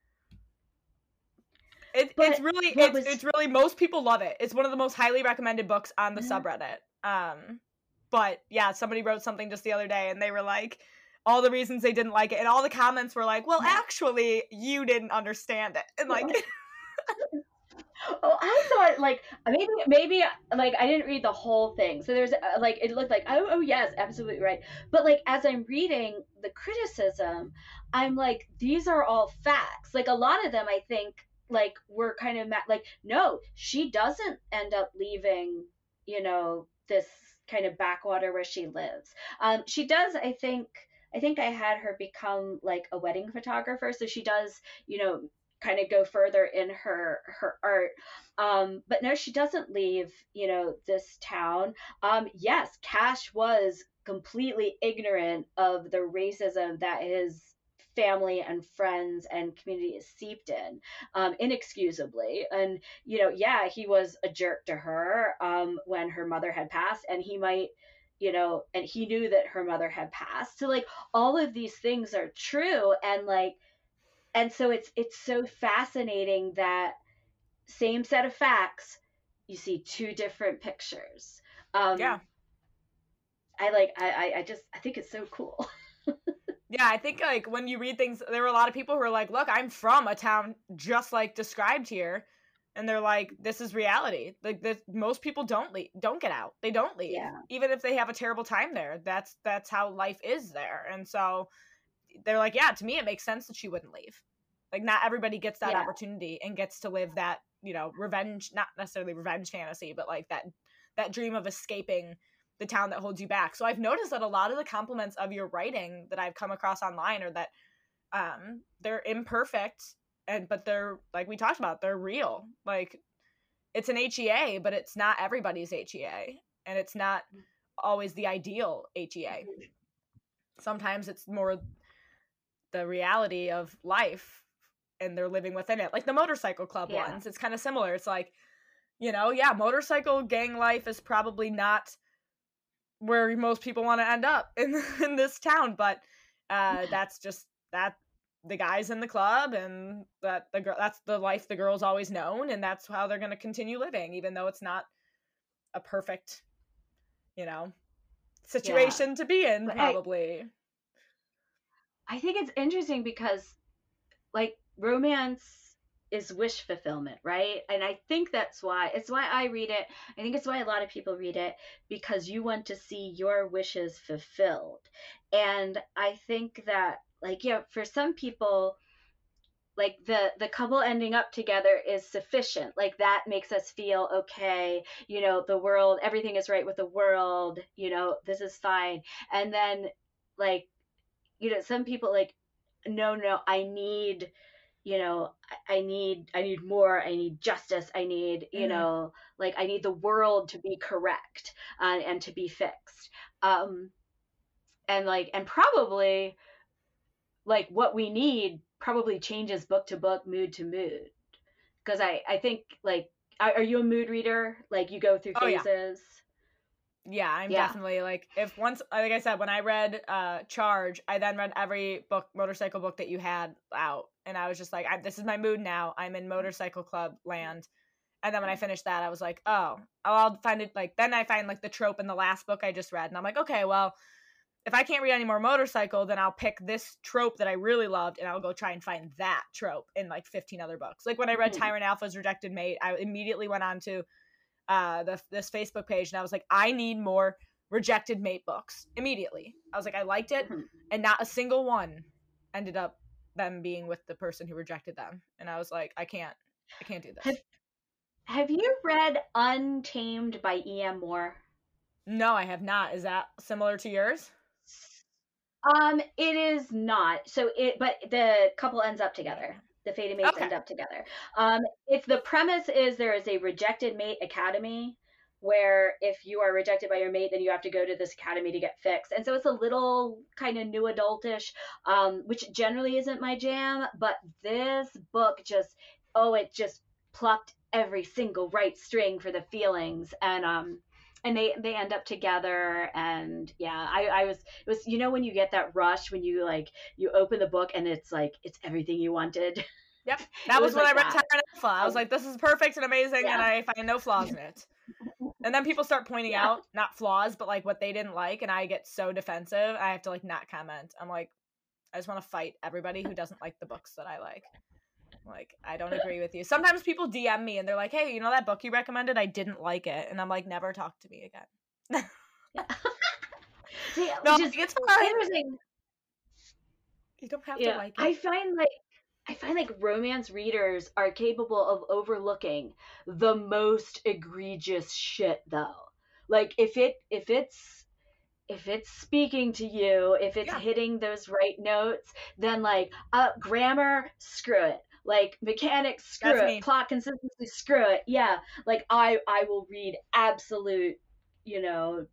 it, it's But really, what it's was it's really, most people love it. It's one of the most highly recommended books on the mm, subreddit. Um, but yeah, somebody wrote something just the other day, and they were like, all the reasons they didn't like it, and all the comments were like, well, yeah. actually, you didn't understand it, and like, Oh, I thought like maybe maybe like I didn't read the whole thing. So there's uh, like it looked like oh oh yes, absolutely right. But like as I'm reading the criticism, I'm like these are all facts. Like a lot of them I think like were kind of ma- like no, she doesn't end up leaving, you know, this kind of backwater where she lives. Um she does I think I think I had her become like a wedding photographer, so she does, you know, kind of go further in her her art. Um but no, she doesn't leave, you know, this town. Um yes, Cash was completely ignorant of the racism that his family and friends and community is seeped in, um inexcusably. And you know, yeah, he was a jerk to her um when her mother had passed, and he might, you know, and he knew that her mother had passed. So like all of these things are true, and like and so it's it's so fascinating that same set of facts, you see two different pictures. yeah. um I like i i, I just I think it's so cool. Yeah, I think like when you read things, there were a lot of people who were like, "Look, I'm from a town just like described here," and they're like, "This is reality. Like, this, most people don't leave, don't get out. They don't leave, Yeah, even if they have a terrible time there. That's that's how life is there." And so they're like, "Yeah, to me, it makes sense that she wouldn't leave. Like, not everybody gets that yeah, opportunity and gets to live that, you know, revenge, not necessarily revenge fantasy, but like that that dream of escaping the town that holds you back." So I've noticed that a lot of the compliments of your writing that I've come across online are that um they're imperfect, and but they're, like we talked about, they're real. Like, it's an H E A, but it's not everybody's H E A, and it's not always the ideal H E A. Sometimes it's more the reality of life, and they're living within it. Like the motorcycle club yeah, ones, it's kind of similar. It's like, you know, yeah, motorcycle gang life is probably not where most people want to end up in in this town, but uh that's just that the guys in the club, and that the girl, that's the life the girl's always known, and that's how they're going to continue living, even though it's not a perfect, you know, yeah. situation to be in, But I probably. I think it's interesting because like romance is wish fulfillment, right? And I think that's why it's why I read it. I think it's why a lot of people read it, because you want to see your wishes fulfilled. And I think that like yeah, for some people like the the couple ending up together is sufficient. Like that makes us feel okay, you know, the world, everything is right with the world, you know, this is fine. And then like, you know, some people like no no I need, you know, I, I need I need more, I need justice, I need, you Hmm. know, like I need the world to be correct, uh, and to be fixed. um and like and probably like what we need probably changes book to book, mood to mood, because i i think like are, are you a mood reader? Like you go through Oh yeah. phases? Yeah, I'm Yeah, definitely like, if once, like I said, when I read uh Charge, I then read every book, motorcycle book that you had out, and I was just like, I, this is my mood now. I'm in motorcycle club land, And then when I finished that, I was like, oh, I'll find it, like, then I find, like, the trope in the last book I just read, and I'm like, okay, well, if I can't read any more motorcycle, then I'll pick this trope that I really loved, and I'll go try and find that trope in, like, fifteen other books. Like, when I read Mhm. Tyrant Alpha's Rejected Mate, I immediately went on to uh, the, this Facebook page, and I was like, I need more Rejected Mate books. Immediately. I was like, I liked it, Mhm. and not a single one ended up them being with the person who rejected them. And I was like, I can't, I can't do this. Have, have you read Untamed by E M. Moore? No, I have not. Is that similar to yours? Um, it is not. So it, but the couple ends up together. The fated mates Okay. end up together. Um, it's the premise is there is a rejected mate academy where if you are rejected by your mate, then you have to go to this academy to get fixed. And so it's a little kind of new adultish, um, which generally isn't my jam. But this book just, oh, it just plucked every single right string for the feelings. And um, and they they end up together, and yeah, I I was it was you know when you get that rush when you like you open the book and it's like it's everything you wanted. Yep. That was, was when like I read that. Tyrant Alpha. I was Um, like, this is perfect and amazing, yeah. and I find no flaws in it. And then people start pointing Yeah. out, not flaws, but like what they didn't like, and I get so defensive, I have to like not comment. I'm like, I just want to fight everybody who doesn't like the books that I like. Like, I don't agree with you. Sometimes people D M me and they're like, hey, you know that book you recommended? I didn't like it. And I'm like, never talk to me again. See, No, just it's fine. interesting. You don't have Yeah, to like it. I find like I find like romance readers are capable of overlooking the most egregious shit though. Like if it if it's if it's speaking to you, if it's Yeah. hitting those right notes, then like uh grammar, screw it. Like mechanics, screw That's it. me. Plot consistency, screw it. Yeah. Like I I will read absolute, you know,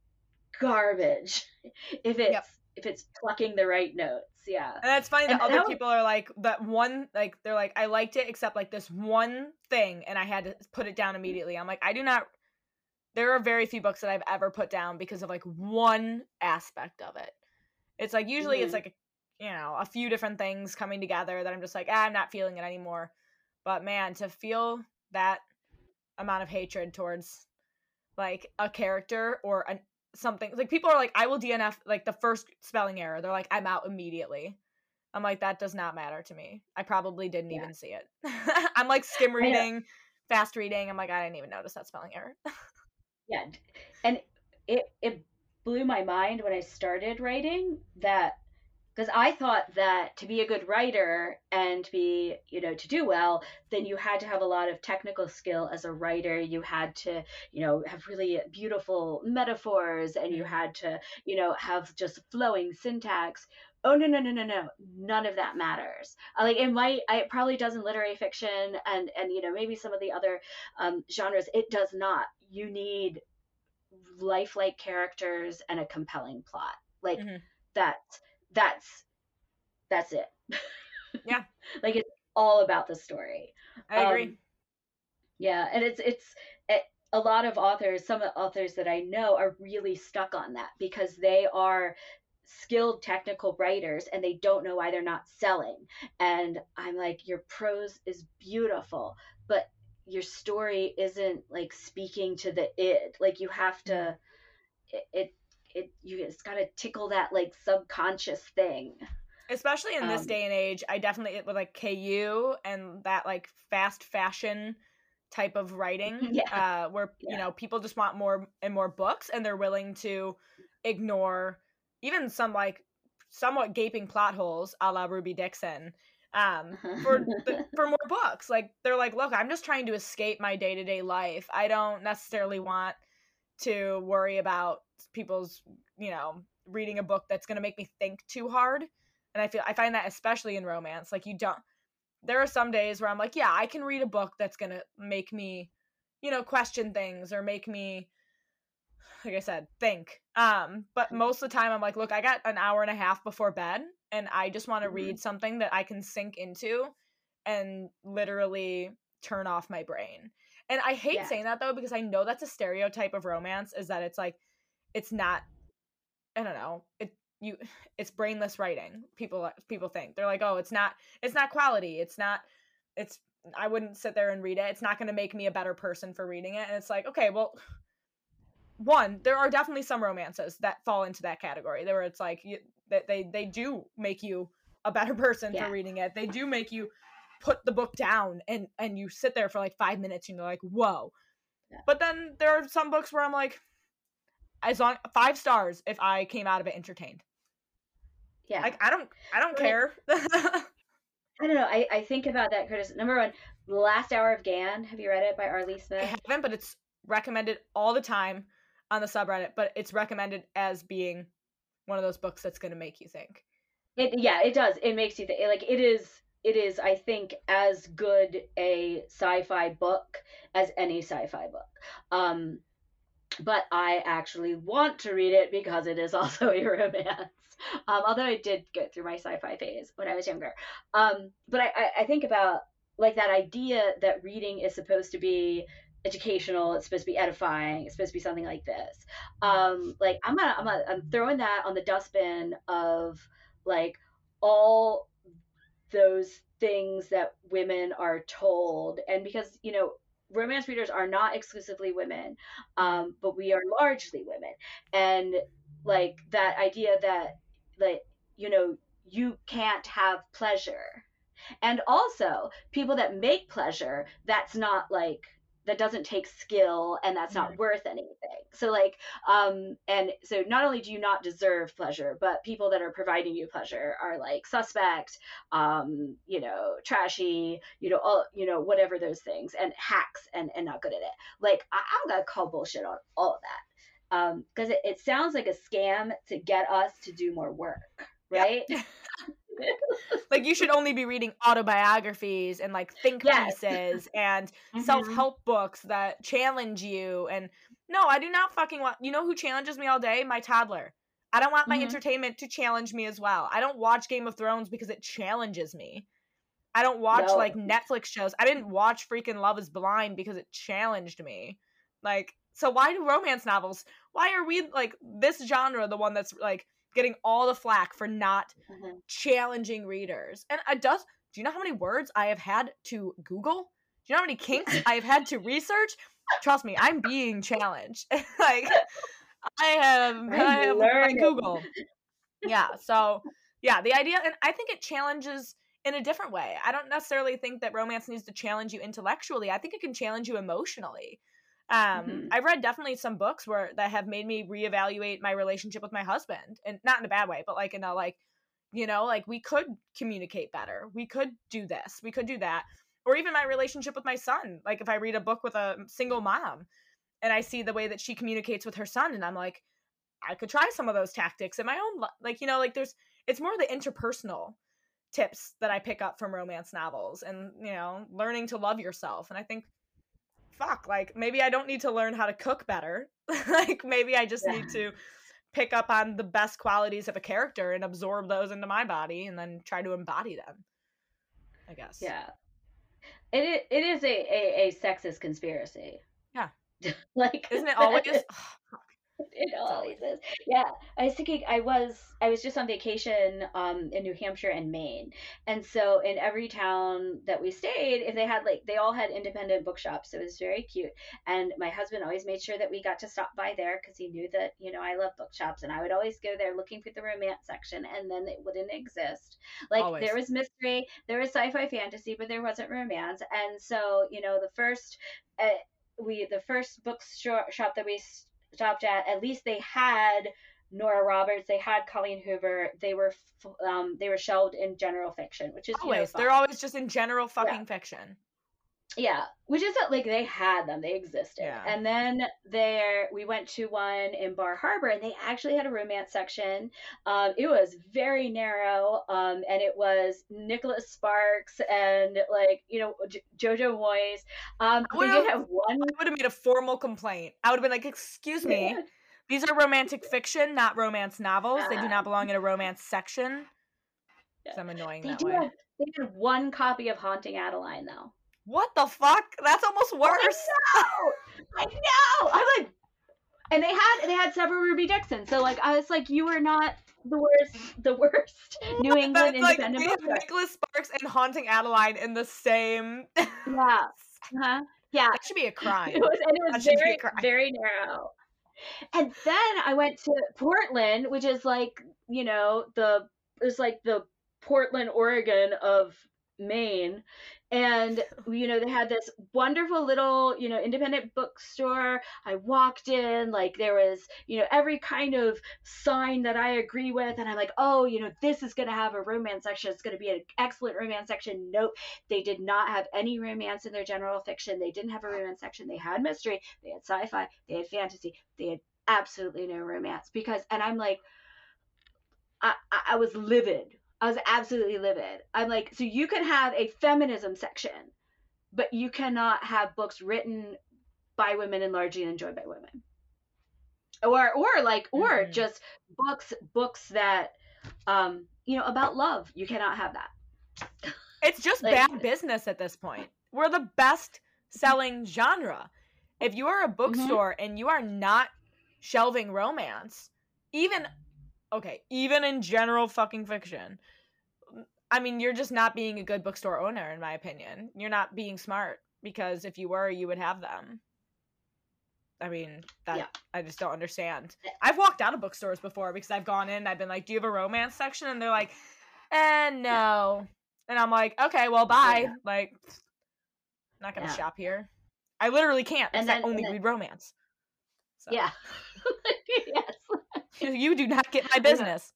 garbage if it's Yep. if it's plucking the right notes. Yeah. And that's funny And that other that was- people are like, that one, like, they're like, I liked it except like this one thing, and I had to put it down immediately. I'm like, I do not, there are very few books that I've ever put down because of like one aspect of it. It's like, usually it's Mhm. like, a, you know, a few different things coming together that I'm just like, ah, I'm not feeling it anymore. But man, to feel that amount of hatred towards like a character or an, something, like people are like, I will D N F like the first spelling error. They're like, I'm out immediately. I'm like, that does not matter to me. I probably didn't Yeah. even see it. I'm like skim I know. reading, fast reading. I'm like, I didn't even notice that spelling error. Yeah. And it it blew my mind when I started writing that because I thought that to be a good writer and to be, you know, to do well, then you had to have a lot of technical skill as a writer. You had to, you know, have really beautiful metaphors and you had to, you know, have just flowing syntax. Oh, no, no, no, no, no. None of that matters. Uh, Like it might, I- it probably does in literary fiction and, and, you know, maybe some of the other um, genres. It does not. You need lifelike characters and a compelling plot. Like Mhm. that's, that's, that's it. Yeah. Like it's all about the story. I agree. Um, yeah, and it's it's it, a lot of authors, some of the authors that I know are really stuck on that because they are skilled technical writers and they don't know why they're not selling. And I'm like, your prose is beautiful, but your story isn't like speaking to the id. Like you have to it it, it you it's got to tickle that like subconscious thing. Especially in this Um, day and age, I definitely, with like K U and that like fast fashion type of writing, Yeah. uh, where, you Yeah. know, people just want more and more books and they're willing to ignore even some like somewhat gaping plot holes a la Ruby Dixon, um, for the, for more books. Like they're like, look, I'm just trying to escape my day to day life. I don't necessarily want to worry about people's, you know, reading a book that's going to make me think too hard. And I feel I find that especially in romance, like you don't, there are some days where I'm like, yeah, I can read a book that's going to make me, you know, question things or make me, like I said, think. Um, but most of the time I'm like, look, I got an hour and a half before bed and I just want to Mhm. read something that I can sink into and literally turn off my brain. And I hate Yeah. saying that though, because I know that's a stereotype of romance, is that it's like, it's not, I don't know, it, you, it's brainless writing. People, people think they're like, oh, it's not, it's not quality. It's not, it's, I wouldn't sit there and read it. It's not going to make me a better person for reading it. And it's like, okay, well, one, there are definitely some romances that fall into that category. Where it's like you, that they they do make you a better person yeah. for reading it. They do make you put the book down and and you sit there for like five minutes and you're like, whoa. Yeah. But then there are some books where I'm like, as long five stars if I came out of it entertained. Yeah. Like I don't I don't right. care. I don't know. I, I think about that criticism. Number one, The Last Hour of Gan. Have you read it by Arlie Smith? I haven't, but it's recommended all the time on the subreddit, but it's recommended as being one of those books that's going to make you think. It yeah, it does. It makes you think. Like it is it is I think as good a sci-fi book as any sci-fi book. Um but I actually want to read it because it is also a romance. Um, although I did go through my sci-fi phase when I was younger. Um, but I, I, I think about like that idea that reading is supposed to be educational, it's supposed to be edifying, it's supposed to be something like this. Um, like I'm gonna, I'm gonna, I'm throwing that on the dustbin of like all those things that women are told. And because, you know, romance readers are not exclusively women, um, but we are largely women. And like that idea that, like, you know, you can't have pleasure. And also people that make pleasure, that's not like, that doesn't take skill and that's not worth anything. So like, um, and so not only do you not deserve pleasure, but people that are providing you pleasure are like suspect, um, you know, trashy, you know, all, you know, whatever those things, and hacks and, and not good at it. Like I, I'm gonna call bullshit on all of that. Um, because it, it sounds like a scam to get us to do more work, right? Yep. Like you should only be reading autobiographies and like think yes. pieces and mm-hmm. self-help books that challenge you. And no, I do not fucking want, you know who challenges me all day? My toddler. I don't want my mm-hmm. entertainment to challenge me as well. I don't watch Game of Thrones because it challenges me. I don't watch no. like Netflix shows. I didn't watch freaking Love is Blind because it challenged me. Like, so why do romance novels? Why are we like this genre the one that's like getting all the flack for not mm-hmm. challenging readers? And it does. Do you know how many words I have had to Google? Do you know how many kinks I have had to research? Trust me, I'm being challenged. Like I have, I have my Google. Yeah. So yeah, the idea, and I think it challenges in a different way. I don't necessarily think that romance needs to challenge you intellectually. I think it can challenge you emotionally. Um, mm-hmm. I've read definitely some books where that have made me reevaluate my relationship with my husband, and not in a bad way, but like in a like, you know, like we could communicate better. We could do this. We could do that. Or even my relationship with my son. Like if I read a book with a single mom and I see the way that she communicates with her son, and I'm like, I could try some of those tactics in my own life. Like, you know, like there's, it's more the interpersonal tips that I pick up from romance novels and, you know, learning to love yourself. And I think, fuck, like maybe I don't need to learn how to cook better. Like maybe I just yeah. need to pick up on the best qualities of a character and absorb those into my body and then try to embody them, I guess. Yeah. It it is a, a, a sexist conspiracy. Yeah. Like, isn't it always? It always is. Yeah. I was thinking I was I was just on vacation um in New Hampshire and Maine. And so in every town that we stayed, if they had like they all had independent bookshops. It was very cute. And my husband always made sure that we got to stop by there because he knew that, you know, I love bookshops, and I would always go there looking for the romance section, and then it wouldn't exist. Like always. There was mystery, there was sci-fi fantasy, but there wasn't romance. And so, you know, the first uh, we the first bookshop shop that we stopped at, at least they had Nora Roberts, they had Colleen Hoover, they were um they were shelved in general fiction, which is always, you know, they're always just in general fucking yeah. fiction. Yeah, which is that like they had them, they existed. Yeah. And then there we went to one in Bar Harbor, and they actually had a romance section. Um, it was very narrow, um, and it was Nicholas Sparks and like you know J- Jojo Moyes. Um, they did have one. I would have made a formal complaint. I would have been like, "Excuse me, yeah. these are romantic fiction, not romance novels. Yeah. They do not belong in a romance section." Yeah. I'm annoying they that do way. Have, they had one copy of Haunting Adeline though. What the fuck? That's almost worse. I know. I know. I'm like, and they had they had several Ruby Dixon. So like I was like, you were not the worst, the worst New England That's like independent we have bookstore. Nicholas Sparks and Haunting Adeline in the same. Yeah. Uh-huh. Yeah. That should be a crime. It was, and it That was should be a very, crime. very narrow. And then I went to Portland, which is like, you know, the it's like the Portland, Oregon of Maine. And, you know, they had this wonderful little, you know, independent bookstore. I walked in, like there was, you know, every kind of sign that I agree with. And I'm like, oh, you know, this is going to have a romance section. It's going to be an excellent romance section. Nope. They did not have any romance in their general fiction. They didn't have a romance section. They had mystery. They had sci-fi. They had fantasy. They had absolutely no romance because, and I'm like, I, I was livid. I was absolutely livid. I'm like, so you can have a feminism section, but you cannot have books written by women and largely enjoyed by women. Or, or like, or mm-hmm. just books, books that, um, you know, about love. You cannot have that. It's just like, bad business at this point. We're the best selling genre. If you are a bookstore mm-hmm. and you are not shelving romance, even okay, even in general fucking fiction, I mean, you're just not being a good bookstore owner, in my opinion. You're not being smart, because if you were, you would have them. I mean, that yeah. I just don't understand. I've walked out of bookstores before because I've gone in, I've been like, do you have a romance section? And they're like, eh, no. And I'm like, okay, well, bye. Yeah. Like, not gonna yeah. shop here. I literally can't, because I only then, read romance. So. Yeah. Yes. You do not get my business.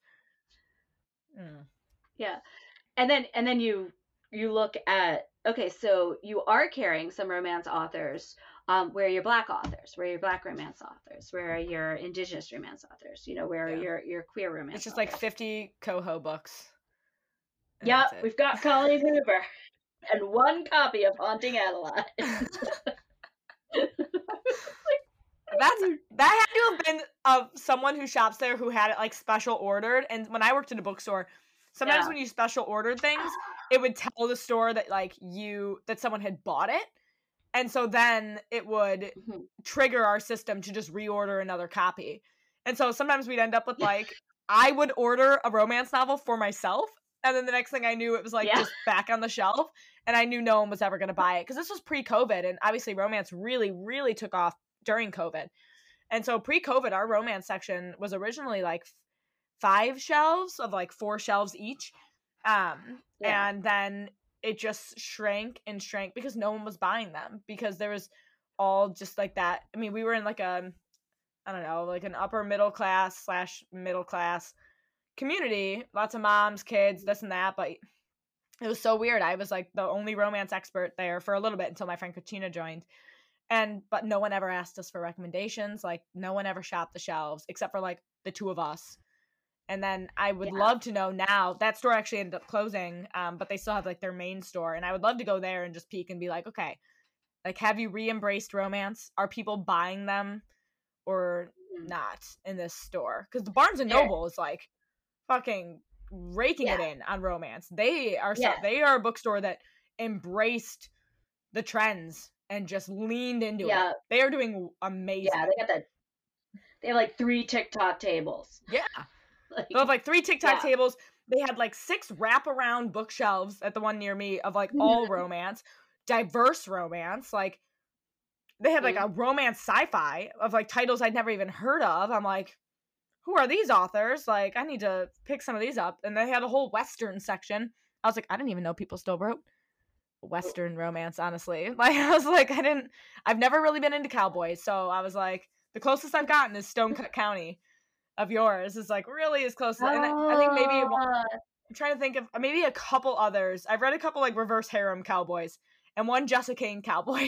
Mm. Yeah. And then and then you you look at, okay, so you are carrying some romance authors, um, where you're black authors, where you're black romance authors, where you're indigenous romance authors, you know, where yeah. you're you're queer romance It's just authors. like fifty Coho books. Yeah, we've got Colleen Hoover and one copy of Haunting Adeline. That's that had to have been of someone who shops there who had it like special ordered. And when I worked in a bookstore, sometimes yeah. when you special ordered things, it would tell the store that like you that someone had bought it, and so then it would mm-hmm. trigger our system to just reorder another copy. And so sometimes we'd end up with like I would order a romance novel for myself, and then the next thing I knew, it was like yeah. just back on the shelf, and I knew no one was ever going to buy it because this was pre-COVID, and obviously romance really, really took off during COVID. And so pre-COVID, our romance section was originally like five shelves of like four shelves each. Um, yeah. And then it just shrank and shrank because no one was buying them, because there was all just like that. I mean, we were in like a, I don't know, like an upper middle class slash middle class community, lots of moms, kids, this and that. But it was so weird. I was like the only romance expert there for a little bit until my friend Katrina joined. And, but no one ever asked us for recommendations. Like, no one ever shopped the shelves except for like the two of us. And then I would yeah. love to know now, that store actually ended up closing, um, but they still have like their main store. And I would love to go there and just peek and be like, okay, like, have you re-embraced romance? Are people buying them or mm-hmm. not in this store? Because the Barnes and Noble is like fucking raking yeah. it in on romance. They are so, yeah. they are a bookstore that embraced the trends and just leaned into yeah. it. They are doing amazing. Yeah, they got that. They have like three TikTok tables. Yeah. Like, they have like three TikTok yeah. tables. They had like six wraparound bookshelves at the one near me of like all romance, diverse romance. Like they had like mm-hmm. a romance sci-fi of like titles I'd never even heard of. I'm like, who are these authors? Like, I need to pick some of these up. And they had a whole Western section. I was like, I didn't even know people still wrote Western romance, honestly. Like, I was like, I didn't, I've never really been into cowboys. So I was like, the closest I've gotten is Stonecut County of yours is like really as close. To, and I, I think maybe, it, I'm trying to think of maybe a couple others. I've read a couple like reverse harem cowboys and one Jessica Kane cowboy.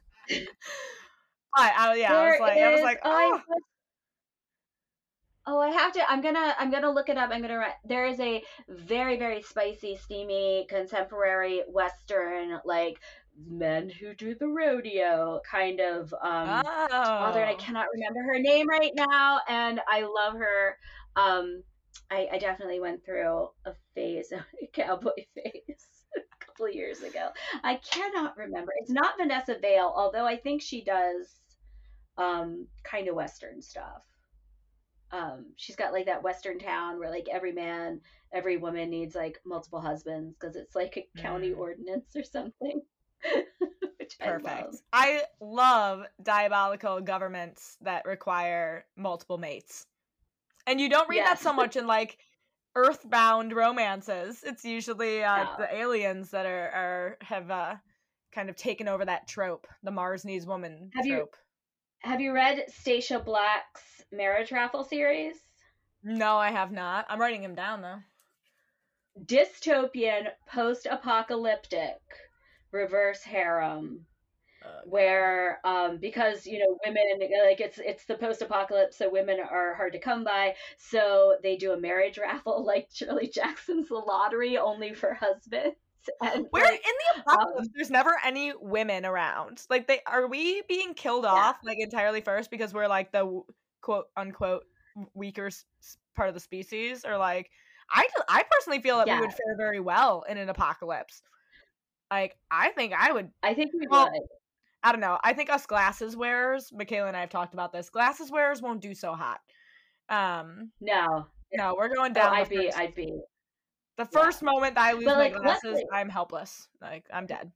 I, I, yeah, there I was like, is, I was like, oh. I, Oh, I have to. I'm gonna. I'm gonna look it up. I'm gonna write. There is a very, very spicy, steamy, contemporary Western, like men who do the rodeo kind of um, oh. author. And I cannot remember her name right now, and I love her. Um, I, I definitely went through a phase, a cowboy phase, a couple of years ago. I cannot remember. It's not Vanessa Vale, although I think she does um, kind of Western stuff. um she's got like that Western town where like every man, every woman needs like multiple husbands because it's like a county Mm. ordinance or something. Which Perfect. I love. I love diabolical governments that require multiple mates. And you don't read Yes. that so much in like earthbound romances. It's usually uh, No. the aliens that are, are have uh, kind of taken over that trope, the Mars needs woman Have you- trope. Have you read Stacia Black's Marriage Raffle series? No, I have not. I'm writing him down though. Dystopian, post-apocalyptic, reverse harem. Uh, Where um because you know women, like it's it's the post-apocalypse, so women are hard to come by, so they do a marriage raffle like Shirley Jackson's The Lottery, only for husbands. And Where like, in the apocalypse um, there's never any women around? Like they are we being killed Yeah. off like entirely first because we're like the w- quote unquote weaker s- s- part of the species, or like I d- I personally feel that Yeah. we would fare very well in an apocalypse. Like I think I would. I think we Well, would. I don't know. I think us glasses wearers, Michaela and I have talked about this. Glasses wearers won't do so hot. Um, No, no, we're going no, down. I'd the be, first, I'd be. the first moment that I lose But, my like, glasses, luckily- I'm helpless. Like I'm dead.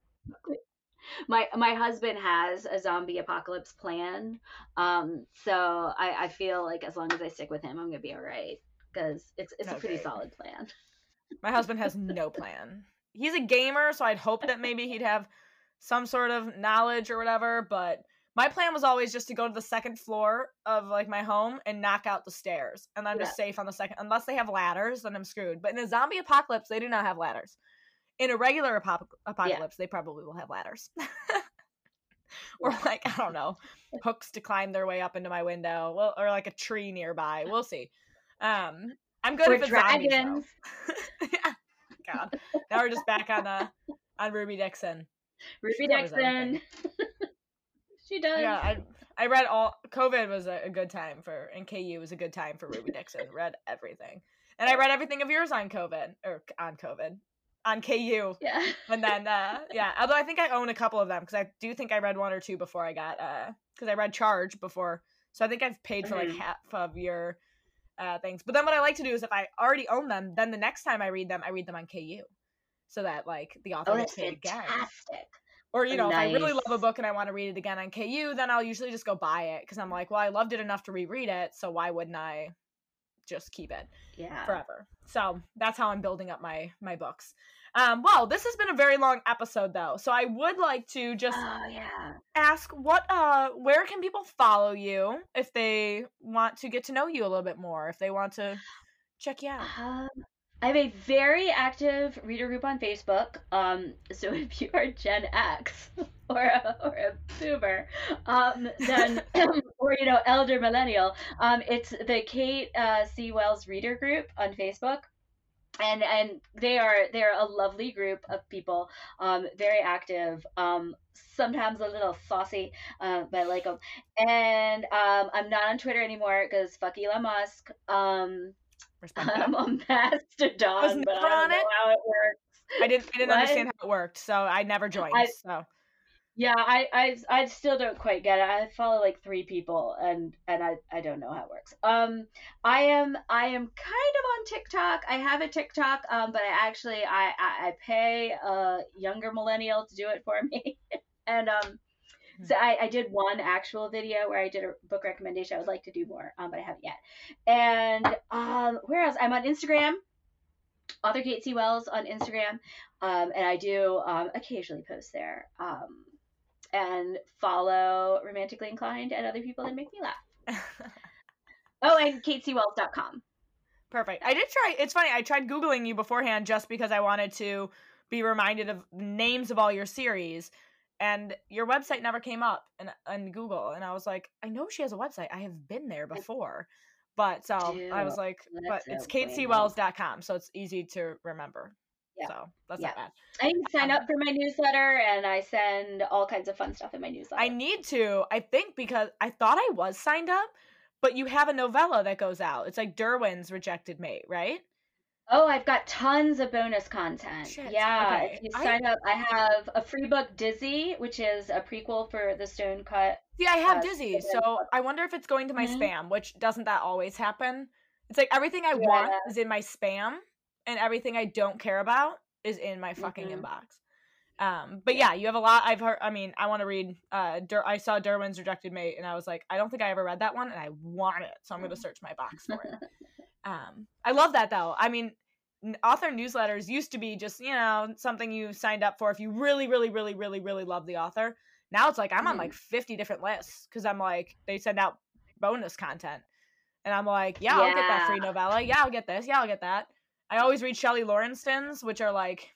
My my husband has a zombie apocalypse plan, um, so I, I feel like as long as I stick with him, I'm gonna be all right because it's it's a pretty Okay. solid plan. My husband has no plan. He's a gamer, so I'd hope that maybe he'd have some sort of knowledge or whatever, but my plan was always just to go to the second floor of like my home and knock out the stairs, and I'm just safe on the second. Unless they have ladders, then I'm screwed. But in a zombie apocalypse, they do not have ladders. In a regular apop- apocalypse, they probably will have ladders. Or Yeah. like, I don't know, hooks to climb their way up into my window. Well, or like a tree nearby. We'll see. Um, I'm good Or if it's zombies, though. dragons. Yeah. God. Now we're just back on uh on Ruby Dixon. Ruby She covers Dixon. everything. She does. Yeah, I I read all. COVID was a, a good time for, and K U was a good time for Ruby Dixon. Read everything, and I read everything of yours on COVID or on COVID on K U. Yeah. And then, uh, yeah, although I think I own a couple of them because I do think I read one or two before I got, uh, because I read Charge before. So I think I've paid for like Mhm. half of your uh, things. But then what I like to do is if I already own them, then the next time I read them, I read them on K U. So that like the author Oh, gets that's paid again. fantastic. Or, you know, if I really Nice. love a book and I want to read it again on K U, then I'll usually just go buy it because I'm like, well, I loved it enough to reread it. So why wouldn't I just keep it Yeah. forever? So that's how I'm building up my my books. Um, well, this has been a very long episode though, so I would like to just Oh yeah. ask what uh where can people follow you if they want to get to know you a little bit more, if they want to check you out. Um, I have a very active reader group on Facebook. Um, so if you are Gen X or a, or a boomer, um, then or you know elder millennial, um, it's the Kate uh, C. Wells Reader Group on Facebook. And and they are they're a lovely group of people, um, very active, um, sometimes a little saucy, uh, but I like them. And um, I'm not on Twitter anymore because fuck Elon Musk. Um, Respect that. I'm on Mastodon, Was but I never don't on know it? how it works. I didn't I didn't What? understand how it worked, so I never joined. I- so Yeah, I, I I still don't quite get it. I follow like three people, and and I, I don't know how it works. Um, I am I am kind of on TikTok. I have a TikTok, um, but I actually I I, I pay a younger millennial to do it for me, and um, so I, I did one actual video where I did a book recommendation. I would like to do more, um, but I haven't yet. And um, where else? I'm on Instagram. Author Kate C. Wells on Instagram, um, and I do um, occasionally post there. Um, and follow Romantically Inclined and other people that make me laugh. Oh, and kate c wells dot com. Perfect. I did try. It's funny. I tried Googling you beforehand just because I wanted to be reminded of names of all your series, and your website never came up in, in Google. And I was like, I know she has a website. I have been there before. But so I was do. like, That's but it's so kate c wells dot com, so it's easy to remember. Yeah. So that's Yeah. not bad. I can sign up for my newsletter, and I send all kinds of fun stuff in my newsletter. I need to, I think, because I thought I was signed up, but you have a novella that goes out. It's like Derwin's Rejected Mate, right? Oh, I've got tons of bonus content. Shit. Yeah, if Okay. you I sign up, I have a free book, Dizzy, which is a prequel for the Stone Cut. see. I have Uh, Dizzy, Stone so book. I wonder if it's going to my Mhm. spam. Which doesn't that always happen? It's like everything I want Yeah. is in my spam, and everything I don't care about is in my fucking hmm inbox. Um, but Yeah. yeah, you have a lot. I've heard. I mean, I want to read. Uh, Dur- I saw Derwin's Rejected Mate, and I was like, I don't think I ever read that one, and I want it, so I'm gonna search my box for it. Um, I love that though. I mean, n- author newsletters used to be just, you know, something you signed up for if you really, really, really, really, really love the author. Now it's like I'm on Mhm. like fifty different lists because I'm like they send out bonus content, and I'm like, yeah, I'll get that Yeah. free novella. Yeah, I'll get this. Yeah, I'll get that. I always read Shelley Lawrence's, which are like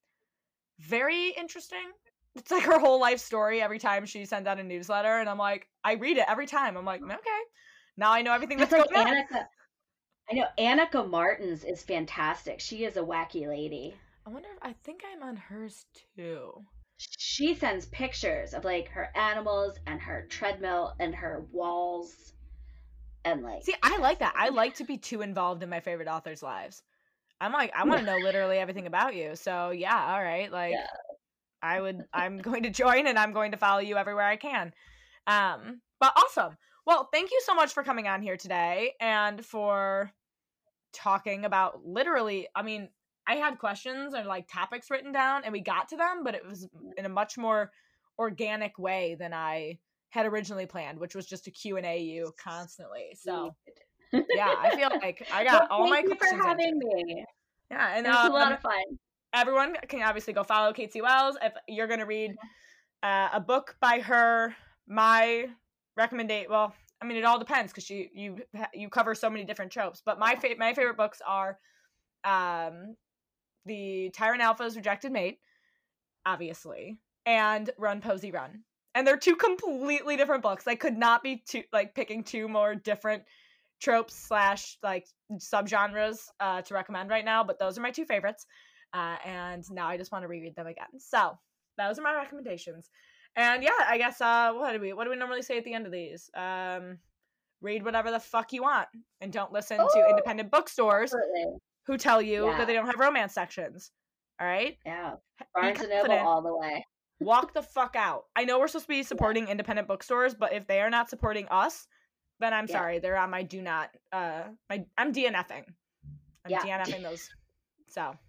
very interesting. It's like her whole life story every time she sends out a newsletter, and I'm like, I read it every time. I'm like, okay, now I know everything That's that's like going on. Annika. I know Annika Martins is fantastic. She is a wacky lady. I wonder if I think I'm on hers too. She sends pictures of like her animals and her treadmill and her walls and like See, I like that. I like to be too involved in my favorite authors' lives. I'm like, I want to know literally everything about you. So yeah, all right. Like yeah. I would I'm going to join and I'm going to follow you everywhere I can. Um, but awesome. Well, thank you so much for coming on here today and for talking about literally, I mean, I had questions or like topics written down and we got to them, but it was in a much more organic way than I had originally planned, which was just to Q and A you constantly. So yeah, I feel like I got Well, all thank my you for questions having answered. me. Yeah, and It was a lot um, of fun. everyone can obviously go follow Kate C. Wells. If you're going to read uh, a book by her, my recommendation, well, I mean, it all depends because you you you cover so many different tropes. But my fa- my favorite books are um, the Tyrant Alpha's Rejected Mate, obviously, and Run Posey Run. And they're two completely different books. I could not be two like picking two more different tropes slash like subgenres uh, to recommend right now, but those are my two favorites. Uh, and now I just want to reread them again. So those are my recommendations. And yeah, I guess uh, what do we what do we normally say at the end of these? Um, read whatever the fuck you want, and don't listen Oh, to independent bookstores absolutely. who tell you Yeah. that they don't have romance sections. All right, Yeah. be Barnes and Noble confident. all the way. Walk the fuck out. I know we're supposed to be supporting yeah. independent bookstores, but if they are not supporting us, then I'm Yeah. sorry. They're on my do not. Uh, my I'm DNFing. I'm Yeah. DNFing those. So